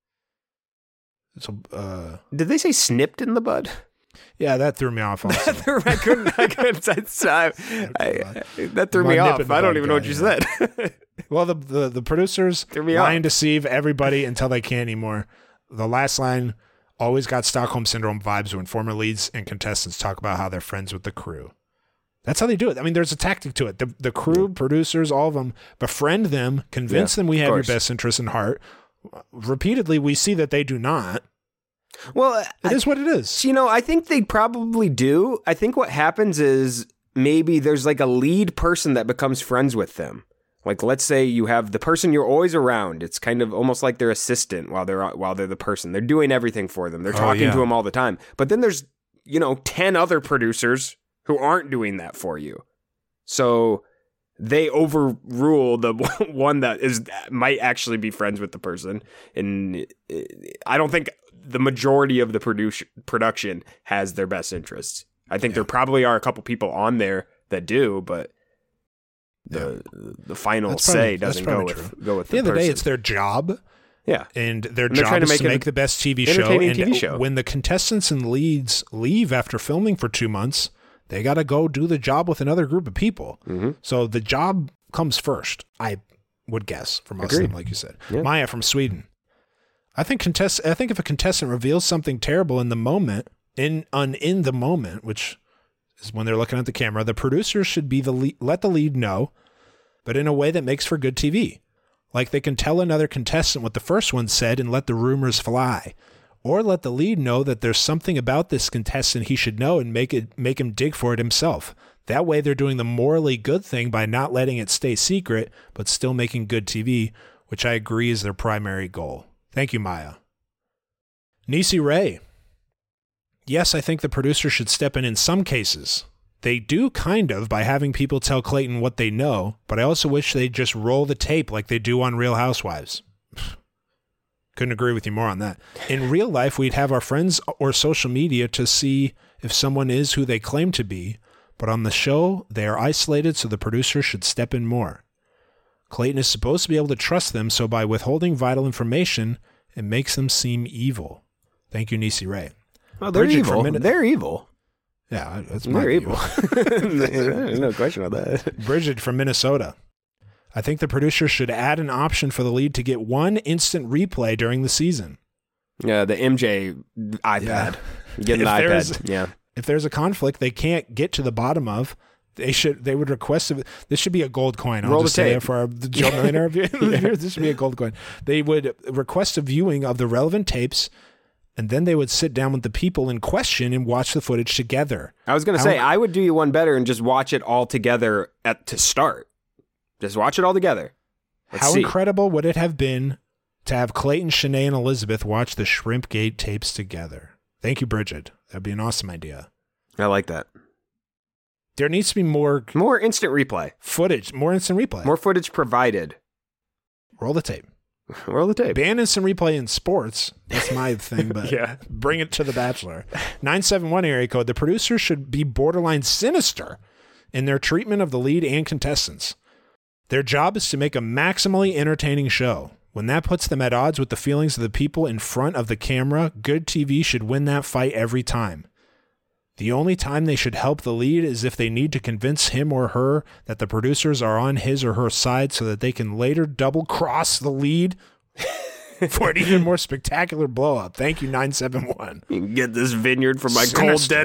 So, uh, Did they say snipped in the bud? Yeah, that threw me off also. I couldn't, I couldn't, I, I, I, that threw me off. I don't even know what you said. Well, the, the, the producers lie and deceive everybody until they can't anymore. The last line, always got Stockholm Syndrome vibes when former leads and contestants talk about how they're friends with the crew. That's how they do it. I mean, there's a tactic to it. The, the crew, yeah. producers, all of them, befriend them, convince yeah, them we have your best interest in heart. Repeatedly, we see that they do not. Well, it I, is what it is. You know, I think they probably do. I think what happens is maybe there's like a lead person that becomes friends with them. Like, let's say you have the person you're always around. It's kind of almost like their assistant while they're while they're the person. They're doing everything for them. They're talking oh, yeah. to them all the time. But then there's, you know, ten other producers who aren't doing that for you. So they overrule the one that is might actually be friends with the person. And I don't think the majority of the produ- production has their best interests. I think yeah. there probably are a couple people on there that do, but the yeah. the final that's say probably, doesn't go with, true. go with the At the end of the person. day, it's their job. Yeah. And their and job to is make to make the best T V show. And T V show. When the contestants and leads leave after filming for two months, they got to go do the job with another group of people. Mm-hmm. So the job comes first, I would guess, for most Agreed. of them, like you said. Yeah. Maya from Sweden. I think contest. I think if a contestant reveals something terrible in the moment, in on in the moment, which is when they're looking at the camera, the producers should be the lead, let the lead know, but in a way that makes for good T V. Like they can tell another contestant what the first one said and let the rumors fly, or let the lead know that there's something about this contestant he should know and make it make him dig for it himself. That way, they're doing the morally good thing by not letting it stay secret, but still making good T V, which I agree is their primary goal. Thank you, Maya. Niecy Ray. Yes, I think the producer should step in in some cases. They do kind of by having people tell Clayton what they know, but I also wish they'd just roll the tape like they do on Real Housewives. Couldn't agree with you more on that. In real life, we'd have our friends or social media to see if someone is who they claim to be, but on the show, they are isolated, so the producer should step in more. Clayton is supposed to be able to trust them, so by withholding vital information, it makes them seem evil. Thank you, Niecy Ray. Well, they're Bridget, evil. minute- They're evil. Yeah, that's my They're view. evil. There's no question about that. Bridget from Minnesota. I think the producer should add an option for the lead to get one instant replay during the season. Yeah, the M J iPad. Yeah. You get an If there's- iPad. Yeah. If there's a conflict they can't get to the bottom of, they should. They would request. A, this should be a gold coin. I'll Roll just the say tape. it for our, the Joe Millionaire view- viewers. This should be a gold coin. They would request a viewing of the relevant tapes, and then they would sit down with the people in question and watch the footage together. I was going to How- say, I would do you one better and just watch it all together at to start. Just watch it all together. Let's How see. incredible would it have been to have Clayton, Shanae, and Elizabeth watch the Shrimpgate tapes together? Thank you, Bridget. That'd be an awesome idea. I like that. There needs to be more More instant replay. footage, more instant replay. More footage provided. Roll the tape. Roll the tape. Ban instant replay in sports. That's my thing, but Yeah. bring it to The Bachelor. nine seven one area code. The producers should be borderline sinister in their treatment of the lead and contestants. Their job is to make a maximally entertaining show. When that puts them at odds with the feelings of the people in front of the camera, good T V should win that fight every time. The only time they should help the lead is if they need to convince him or her that the producers are on his or her side so that they can later double cross the lead for an even more spectacular blow up. Thank you, nine seven one. You can get this vineyard from my Sinister. cold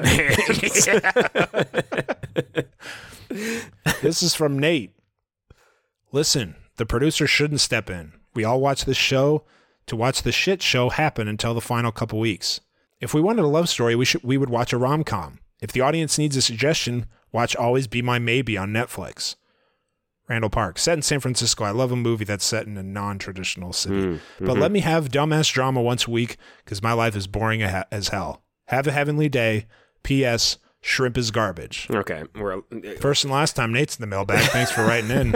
dead hands. This is from Nate. Listen, the producer shouldn't step in. We all watch this show to watch the shit show happen until the final couple weeks. If we wanted a love story, we should we would watch a rom-com. If the audience needs a suggestion, watch Always Be My Maybe on Netflix. Randall Park, set in San Francisco. I love a movie that's set in a non-traditional city. Mm, mm-hmm. But let me have dumbass drama once a week because my life is boring a- as hell. Have a heavenly day. P S. Shrimp is garbage. Okay. We're, First and last time Nate's in the mailbag. Thanks for writing in.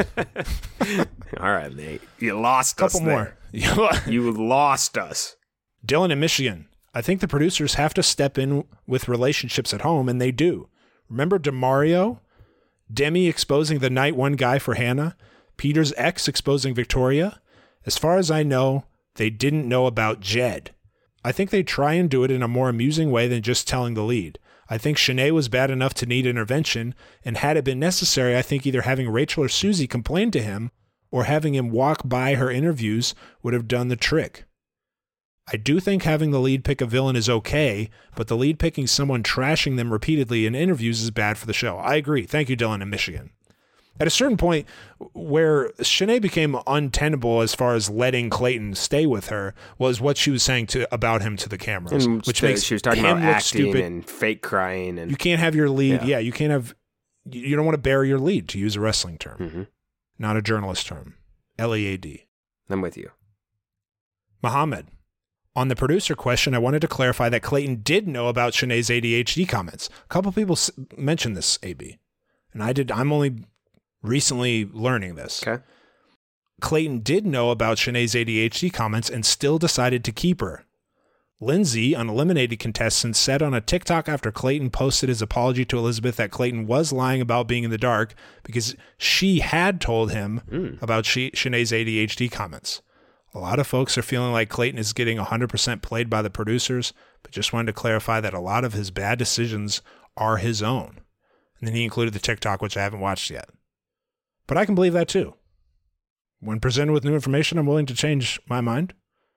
all right, Nate. You lost Couple us more. there. You lost us. Dylan in Michigan. I think the producers have to step in with relationships at home, and they do. Remember DeMario? Demi exposing the night one guy for Hannah? Peter's ex exposing Victoria? As far as I know, they didn't know about Jed. I think they try and do it in a more amusing way than just telling the lead. I think Shanae was bad enough to need intervention, and had it been necessary, I think either having Rachel or Susie complain to him or having him walk by her interviews would have done the trick. I do think having the lead pick a villain is okay, but the lead picking someone trashing them repeatedly in interviews is bad for the show. I agree. Thank you, Dylan in Michigan. At a certain point where Shanae became untenable as far as letting Clayton stay with her was what she was saying to about him to the cameras, And which the- makes she was talking him about look acting stupid. and fake crying. And You can't have your lead. Yeah. Yeah, you can't have. You you don't want to bury your lead, to use a wrestling term, Mhm. not a journalist term. L E A D. I'm with you. Muhammad. On the producer question, I wanted to clarify that Clayton did know about Shanae's A D H D comments. A couple people s- mentioned this, A B, and I did. I'm only recently learning this. Okay. Clayton did know about Shanae's A D H D comments and still decided to keep her. Lindsay, an eliminated contestant, said on a TikTok after Clayton posted his apology to Elizabeth that Clayton was lying about being in the dark because she had told him Mm. about she, Shanae's A D H D comments. A lot of folks are feeling like Clayton is getting one hundred percent played by the producers, but just wanted to clarify that a lot of his bad decisions are his own. And then he included the TikTok, which I haven't watched yet. But I can believe that too. When presented with new information, I'm willing to change my mind.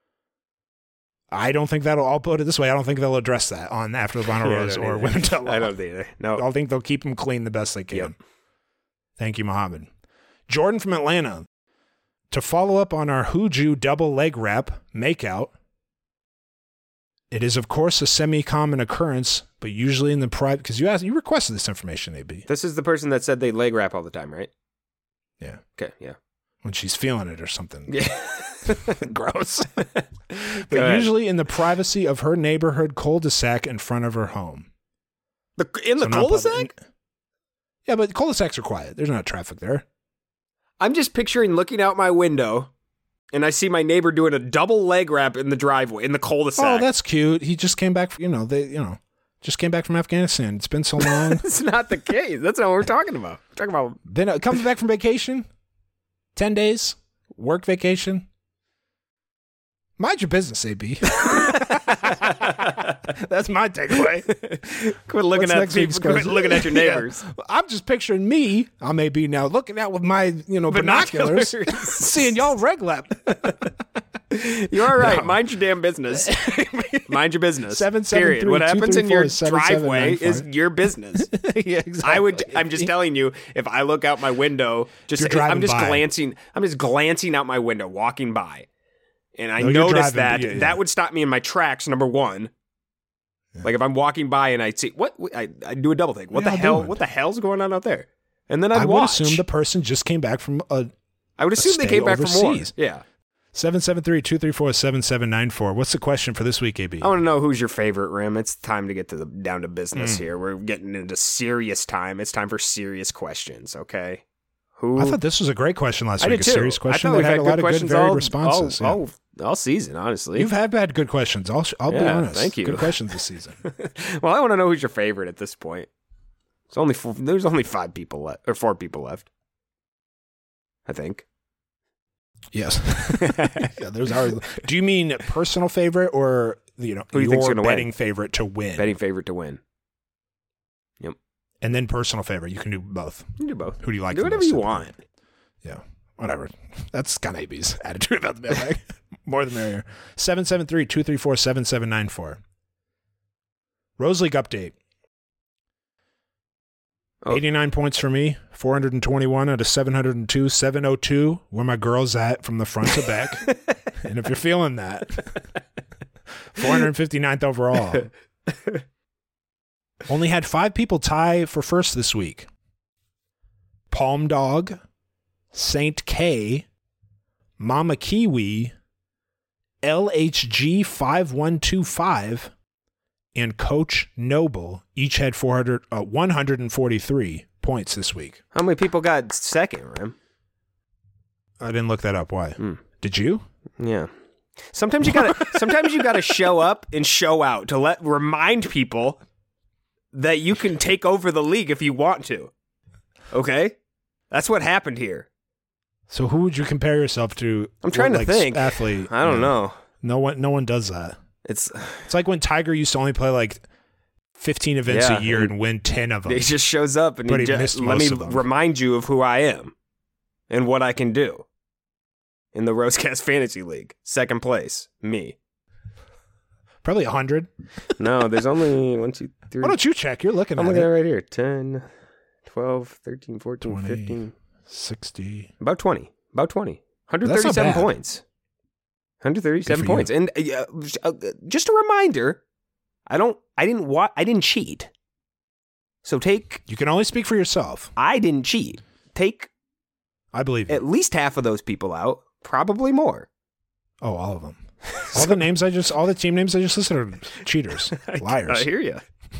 I don't think that'll, I'll put it this way, I don't think they'll address that on After the Final Yeah, I Rose don't or either. Women Tell All. I don't either. No. I think they'll keep them clean the best they can. Yep. Thank you, Mohammed. Jordan from Atlanta. To follow up on our Hooju double leg wrap makeout, it is, of course, a semi-common occurrence, but usually in the private, because you asked, you requested this information, A B. This is the person that said they leg wrap all the time, right? Yeah. Okay, yeah. when she's feeling it or something. Yeah. Gross. But ahead. usually in the privacy of her neighborhood cul-de-sac in front of her home. The, in the So not cul-de-sac? public- Yeah, but cul-de-sacs are quiet. There's not traffic there. I'm just picturing looking out my window, and I see my neighbor doing a double leg wrap in the driveway, in the cul-de-sac. Oh, that's cute. He just came back, you know, they, you know, just came back from Afghanistan. It's been so long. That's not the case. That's not what we're talking about. We're talking about... Then uh, comes back from vacation, ten days, work vacation. Mind your business, A B. That's my takeaway. Quit looking What's at next people, week's quit question? looking at your neighbors. Yeah. I'm just picturing me. I may be now looking out with my, you know, binoculars, Binoculars. seeing y'all reg lap. You're all right. No. Mind your damn business. Mind your business. Seven, seven, Period. three, What two, happens three, in your four, seven, seven, driveway nine, is five. your business. Yeah, exactly. I would. I'm just telling you. If I look out my window, just You're driving I'm just by. glancing. I'm just glancing out my window, walking by, and I No, you're notice driving, that yeah, yeah. that would stop me in my tracks. Number one. Like if I'm walking by and I see what I, I do a double take. What Yeah, the I'll hell? do it. What the hell's going on out there? And then I'd I would watch. assume the person just came back from a I would assume they stay came back from war. overseas. Yeah. seven seven three, two three four, seven seven nine four. What's the question for this week, A B? I want to know who's your favorite, Rim. It's time to get to the down to Hmm. business here. We're getting into serious time. It's time for serious questions. Okay. Who? I thought this was a great question last I week. did A too. serious question I that thought we've had a good lot of good, questions varied all, responses. All, yeah. all, all season, honestly. You've had had good questions. I'll I'll be Yeah, honest. thank you. Good questions this season. Well, I want to know who's your favorite at this point. It's only four, there's only five people left, or four people left. I think. Yes. Yeah, there's always. Do you mean personal favorite or you know Who do you think's your gonna win? betting favorite to win? Betting favorite to win. Yep. And then personal favorite. You can do both. You can do both. Who do you like? Do the whatever most you at the want. moment? Yeah. Whatever. That's Scott A B's attitude about the mailbag. More the merrier. seven seven three, two three four, seven seven nine four. Rose League update. Oh. eighty-nine points for me, four hundred twenty-one out of seven hundred two, seven oh two, where my girl's at from the front to back. And if you're feeling that, four hundred fifty-ninth overall. Only had five people tie for first this week. Palm Dog, Saint K, Mama Kiwi, L H G five one two five, and Coach Noble each had four hundred, uh, one hundred forty-three points this week. How many people got second, Rim? I didn't look that up. Why? Hmm. Did you? Yeah. Sometimes you gotta sometimes you gotta show up and show out to let remind people that you can take over the league if you want to. Okay? That's what happened here. So who would you compare yourself to? I'm trying What, to like, think. Athlete. I don't Yeah. know. No one. No one does that. It's It's like when Tiger used to only play like fifteen events Yeah, a year and and win ten of them. he just shows up and But he he just, missed let me most of them. remind you of who I am and what I can do in the Rosecast Fantasy League. Second place, me. Probably a hundred. No, there's only one, two, three. Why don't you check? You're looking I'm at looking at it it. right here. ten, twelve, thirteen, fourteen, twenty, fifteen. sixty. About twenty. About twenty. one hundred That's not thirty-seven bad. points. one hundred thirty-seven Good for you. points. And uh, uh, just a reminder, I don't I didn't wa- I didn't cheat. So take You can only speak for yourself. I didn't cheat. Take I believe you. at least half of those people out, probably more. Oh, all of them. All the names I just, all the team names I just listed are cheaters, liars. I hear you.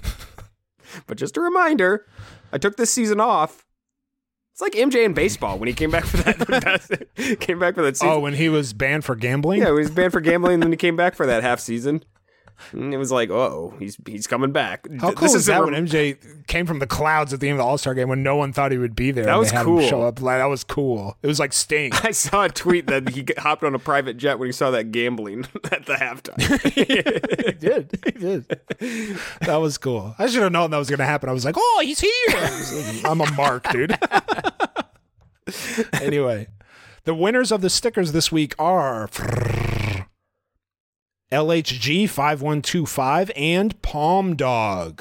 But just a reminder, I took this season off. It's like M J in baseball when he came back for that came back for that season. Oh, when he was banned for gambling? Yeah, he was banned for gambling, and then he came back for that half season. And it was like, oh, he's he's coming back. How Th- cool this is is a that rem- when M J came from the clouds at the end of the All-Star game when no one thought he would be there? That and was they had cool. Him show up. Like, that was cool. It was like Sting. I saw a tweet that he g- hopped on a private jet when he saw that gambling at the halftime. He did. He did. That was cool. I should have known that was going to happen. I was like, oh, he's here. I was like, I'm a mark, dude. Anyway, the winners of the stickers this week are L H G five one two five and Palm Dog.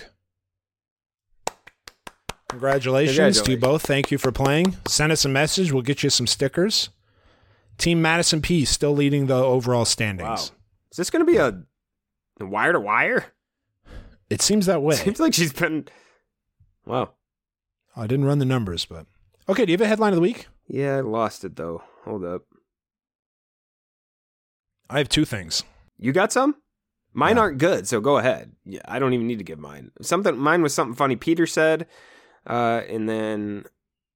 Congratulations, Congratulations to you both. Thank you for playing. Send us a message. We'll get you some stickers. Team Madison P still leading the overall standings. Wow. Is this going to be a wire to wire? It seems that way. Seems like she's been. Wow. I didn't run the numbers, but okay. Do you have a headline of the week? Yeah, I lost it though. Hold up. I have two things. You got some? Mine Yeah. aren't good, so go ahead. Yeah, I don't even need to give mine. Something. Mine was something funny Peter said, uh, and then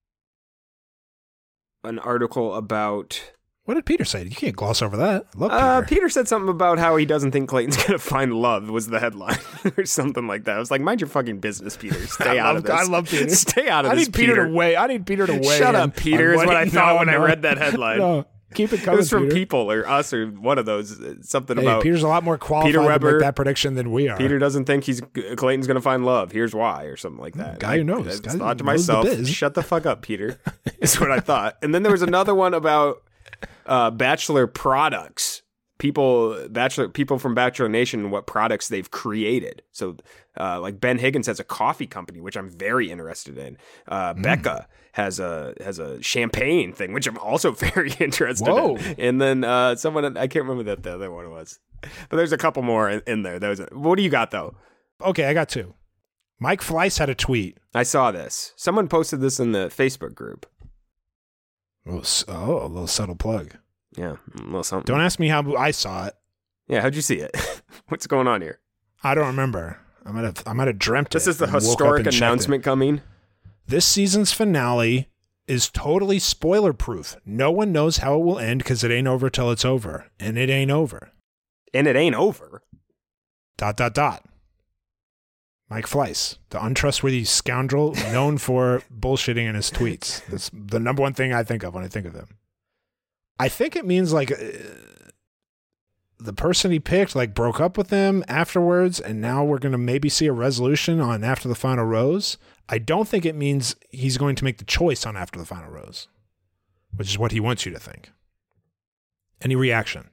an article about... What did Peter say? You can't gloss over that. I love Peter. Uh, Peter said something about how he doesn't think Clayton's going to find love was the headline or something like that. I was like, mind your fucking business, Peter. Stay I out love, of this. I love Peter. Stay out of I this, need Peter, Peter. to weigh. I need Peter to weigh. Shut in up, Peter, on is what I he- thought no, when I no. read that headline. No, keep it It coming, was from Peter. People or us or one of those. uh, Something Hey, about Peter's a lot more qualified Peter to Weber. make that prediction than we are. Peter doesn't think he's Clayton's going to find love. Here's why, or something like that. Guy who knows. I, I Guy thought to who knows the myself, biz. shut the fuck up, Peter. Is what I thought. And then there was another one about uh, Bachelor products. People, Bachelor people from Bachelor Nation, and what products they've created. So, uh, like Ben Higgins has a coffee company, which I'm very interested in. Uh, Mm. Becca has a has a champagne thing, which I'm also very interested Whoa. in. And then uh, someone I can't remember that the other one was, but there's a couple more in, in there. Those. What do you got though? Okay, I got two. Mike Fleiss had a tweet. I saw this. Someone posted this in the Facebook group. Oh, s- oh, a little subtle plug. Yeah, a little something. Don't ask me how I saw it. Yeah, how'd you see it? What's going on here? I don't remember. I might have. I might have dreamt This it. is the and woke up historic and checked it. announcement coming. This season's finale is totally spoiler proof. No one knows how it will end because it ain't over till it's over, and it ain't over. And it ain't over. Dot dot dot. Mike Fleiss, the untrustworthy scoundrel known for bullshitting in his tweets. That's the number one thing I think of when I think of him. I think it means like uh, the person he picked like broke up with him afterwards, and now we're going to maybe see a resolution on After the Final Rose. I don't think it means he's going to make the choice on After the Final Rose, which is what he wants you to think. Any reaction?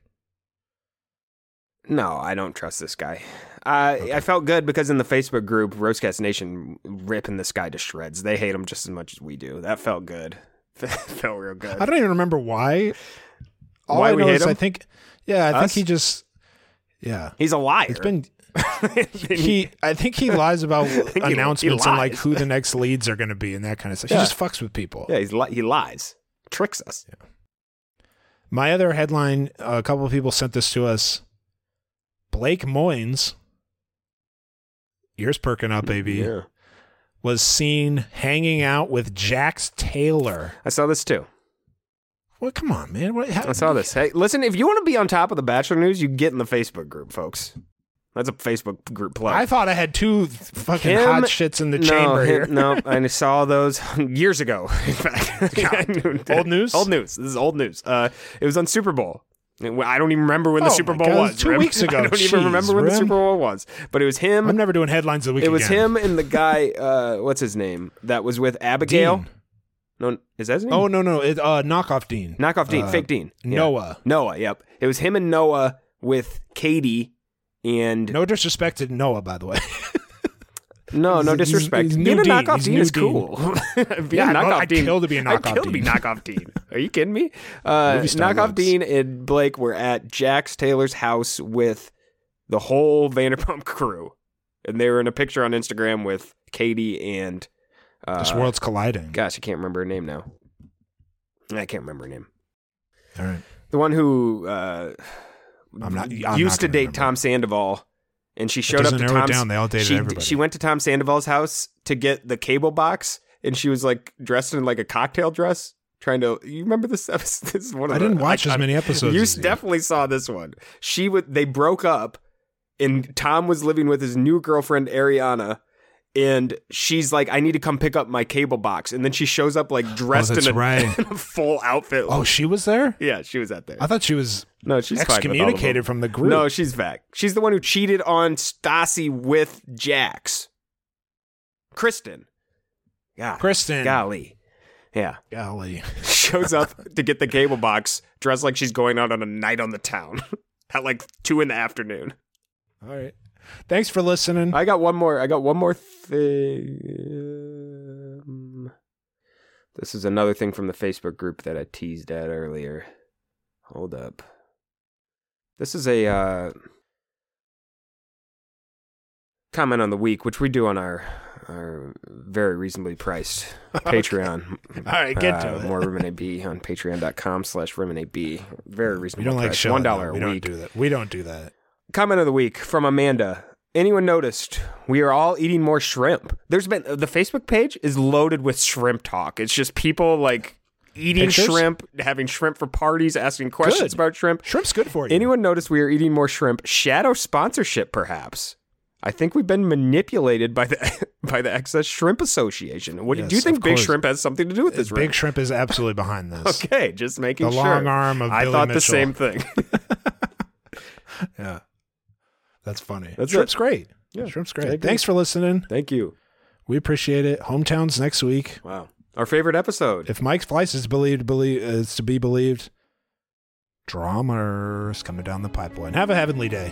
No, I don't trust this guy. Uh, I felt good because in the Facebook group, Rosecast Nation ripping this guy to shreds. They hate him just as much as we do. That felt good. Felt real good. I don't even remember why. All Why I we know hate is him? I think, yeah, I Us? think he just, yeah. He's a liar. It's been he. I think he lies about think he- announcements he and like lies. who the next leads are going to be and that kind of stuff. Yeah. He just fucks with people. yeah, he's li- he lies, tricks us. My other headline: a couple of people sent this to us. Blake Moynes, ears perking up, baby, Yeah, was seen hanging out with Jax Taylor. I saw this too. Well, come on, man. What, how, I saw this. Hey, listen, if you want to be on top of the Bachelor news, you get in the Facebook group, folks. That's a Facebook group plug. I thought I had two fucking Him- hot shits in the no, chamber him- here. no, I saw those years ago. In fact, I knew- Old news? Old news. This is old news. Uh, it was on Super Bowl. I don't even remember when the Oh Super my Bowl God, was. two Rim. weeks ago. I don't even Jeez, remember when the Rim. Super Bowl was. But it was him. I'm never doing headlines of the week It was again. him and the guy. Uh, what's his name? That was with Abigail. Dean. No, is that his name? Oh no no, it, uh, knockoff Dean. Knockoff Dean, Uh, fake Dean. Yeah. Noah. Noah. Yep. It was him and Noah with Katie and No disrespect to Noah, by the way. no, no He's- disrespect. he's Being new a Dean. knockoff He's Dean new is Dean. cool. Being Yeah, a I'd- knockoff I'd Dean. kill to be a I'd knockoff kill to be Dean. knockoff Dean. Are you kidding me? Uh, Movie star knockoff looks. Dean and Blake were at Jax Taylor's house with the whole Vanderpump crew, and they were in a picture on Instagram with Katie and. Uh, This world's colliding. Gosh, I can't remember her name now. I can't remember her name. All right. The one who uh, I'm not- I'm used not to gonna date remember. Tom Sandoval, and she showed up doesn't to narrow it Tom's. down. They all dated she, everybody. she went to Tom Sandoval's house to get the cable box, and she was like dressed in like a cocktail dress, trying to. You remember this episode? This is one of I the, didn't watch I- as I- many episodes You as you. definitely saw this one. She would. They broke up, and Tom was living with his new girlfriend Ariana. And she's like, I need to come pick up my cable box. And then she shows up like dressed that's in, a, right. in a full outfit. Oh, she was there? Yeah, she was out there. I thought she was No, she's fine with all of them. excommunicated from the group. No, she's back. She's the one who cheated on Stassi with Jax. Kristen. Yeah. Kristen. Golly. Yeah. Golly. Shows up to get the cable box dressed like she's going out on a night on the town at like two in the afternoon. All right. Thanks for listening. I got one more. I got one more thing. This is another thing from the Facebook group that I teased at earlier. Hold up. This is a uh, comment on the week, which we do on our our very reasonably priced Patreon. All right, get to uh, it. More Room and B on patreon.com slash Room and B. Very reasonable We don't like price. showing One dollar that. a We week. don't do that. We don't do that. Comment of the week from Amanda. Anyone noticed we are all eating more shrimp? There's been the Facebook page is loaded with shrimp talk. It's just people like eating Pictures? shrimp, having shrimp for parties, asking questions Good. about shrimp. Shrimp's good for you. Anyone notice we are eating more shrimp? Shadow sponsorship, perhaps. I think we've been manipulated by the by the Excess Shrimp Association. What Yes, do you think? of Big course. Shrimp has something to do with this? Big Rick? Shrimp is absolutely behind this. Okay, just making The sure. long arm of I Billy thought the Mitchell. same thing. Yeah. That's funny. That's Shrimp's it. great. Yeah, Shrimp's I great. agree. Thanks for listening. Thank you. We appreciate it. Hometowns next week. Wow, our favorite episode. If Mike Fleiss is believed, believe is to be believed, drama is coming down the pipeline. Have a heavenly day.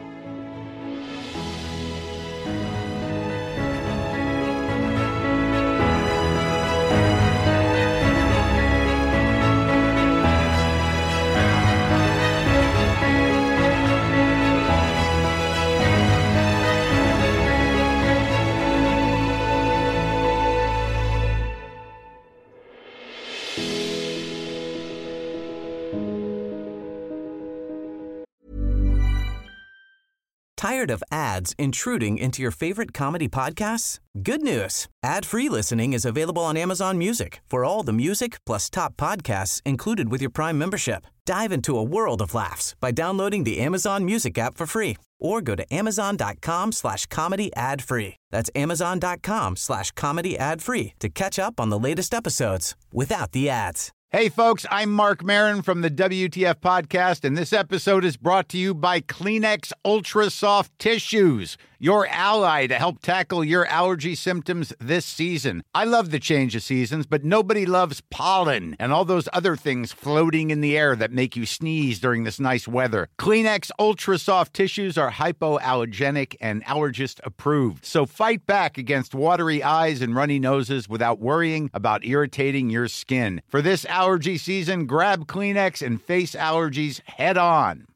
Tired of ads intruding into your favorite comedy podcasts? Good news. Ad-free listening is available on Amazon Music for all the music plus top podcasts included with your Prime membership. Dive into a world of laughs by downloading the Amazon Music app for free or go to amazon.com slash comedy ad free. That's amazon.com slash comedy ad free to catch up on the latest episodes without the ads. Hey, folks, I'm Mark Maron from the W T F Podcast, and this episode is brought to you by Kleenex Ultra Soft Tissues, your ally to help tackle your allergy symptoms this season. I love the change of seasons, but nobody loves pollen and all those other things floating in the air that make you sneeze during this nice weather. Kleenex Ultra Soft Tissues are hypoallergenic and allergist approved, so fight back against watery eyes and runny noses without worrying about irritating your skin. For this allergy season, grab Kleenex and face allergies head on.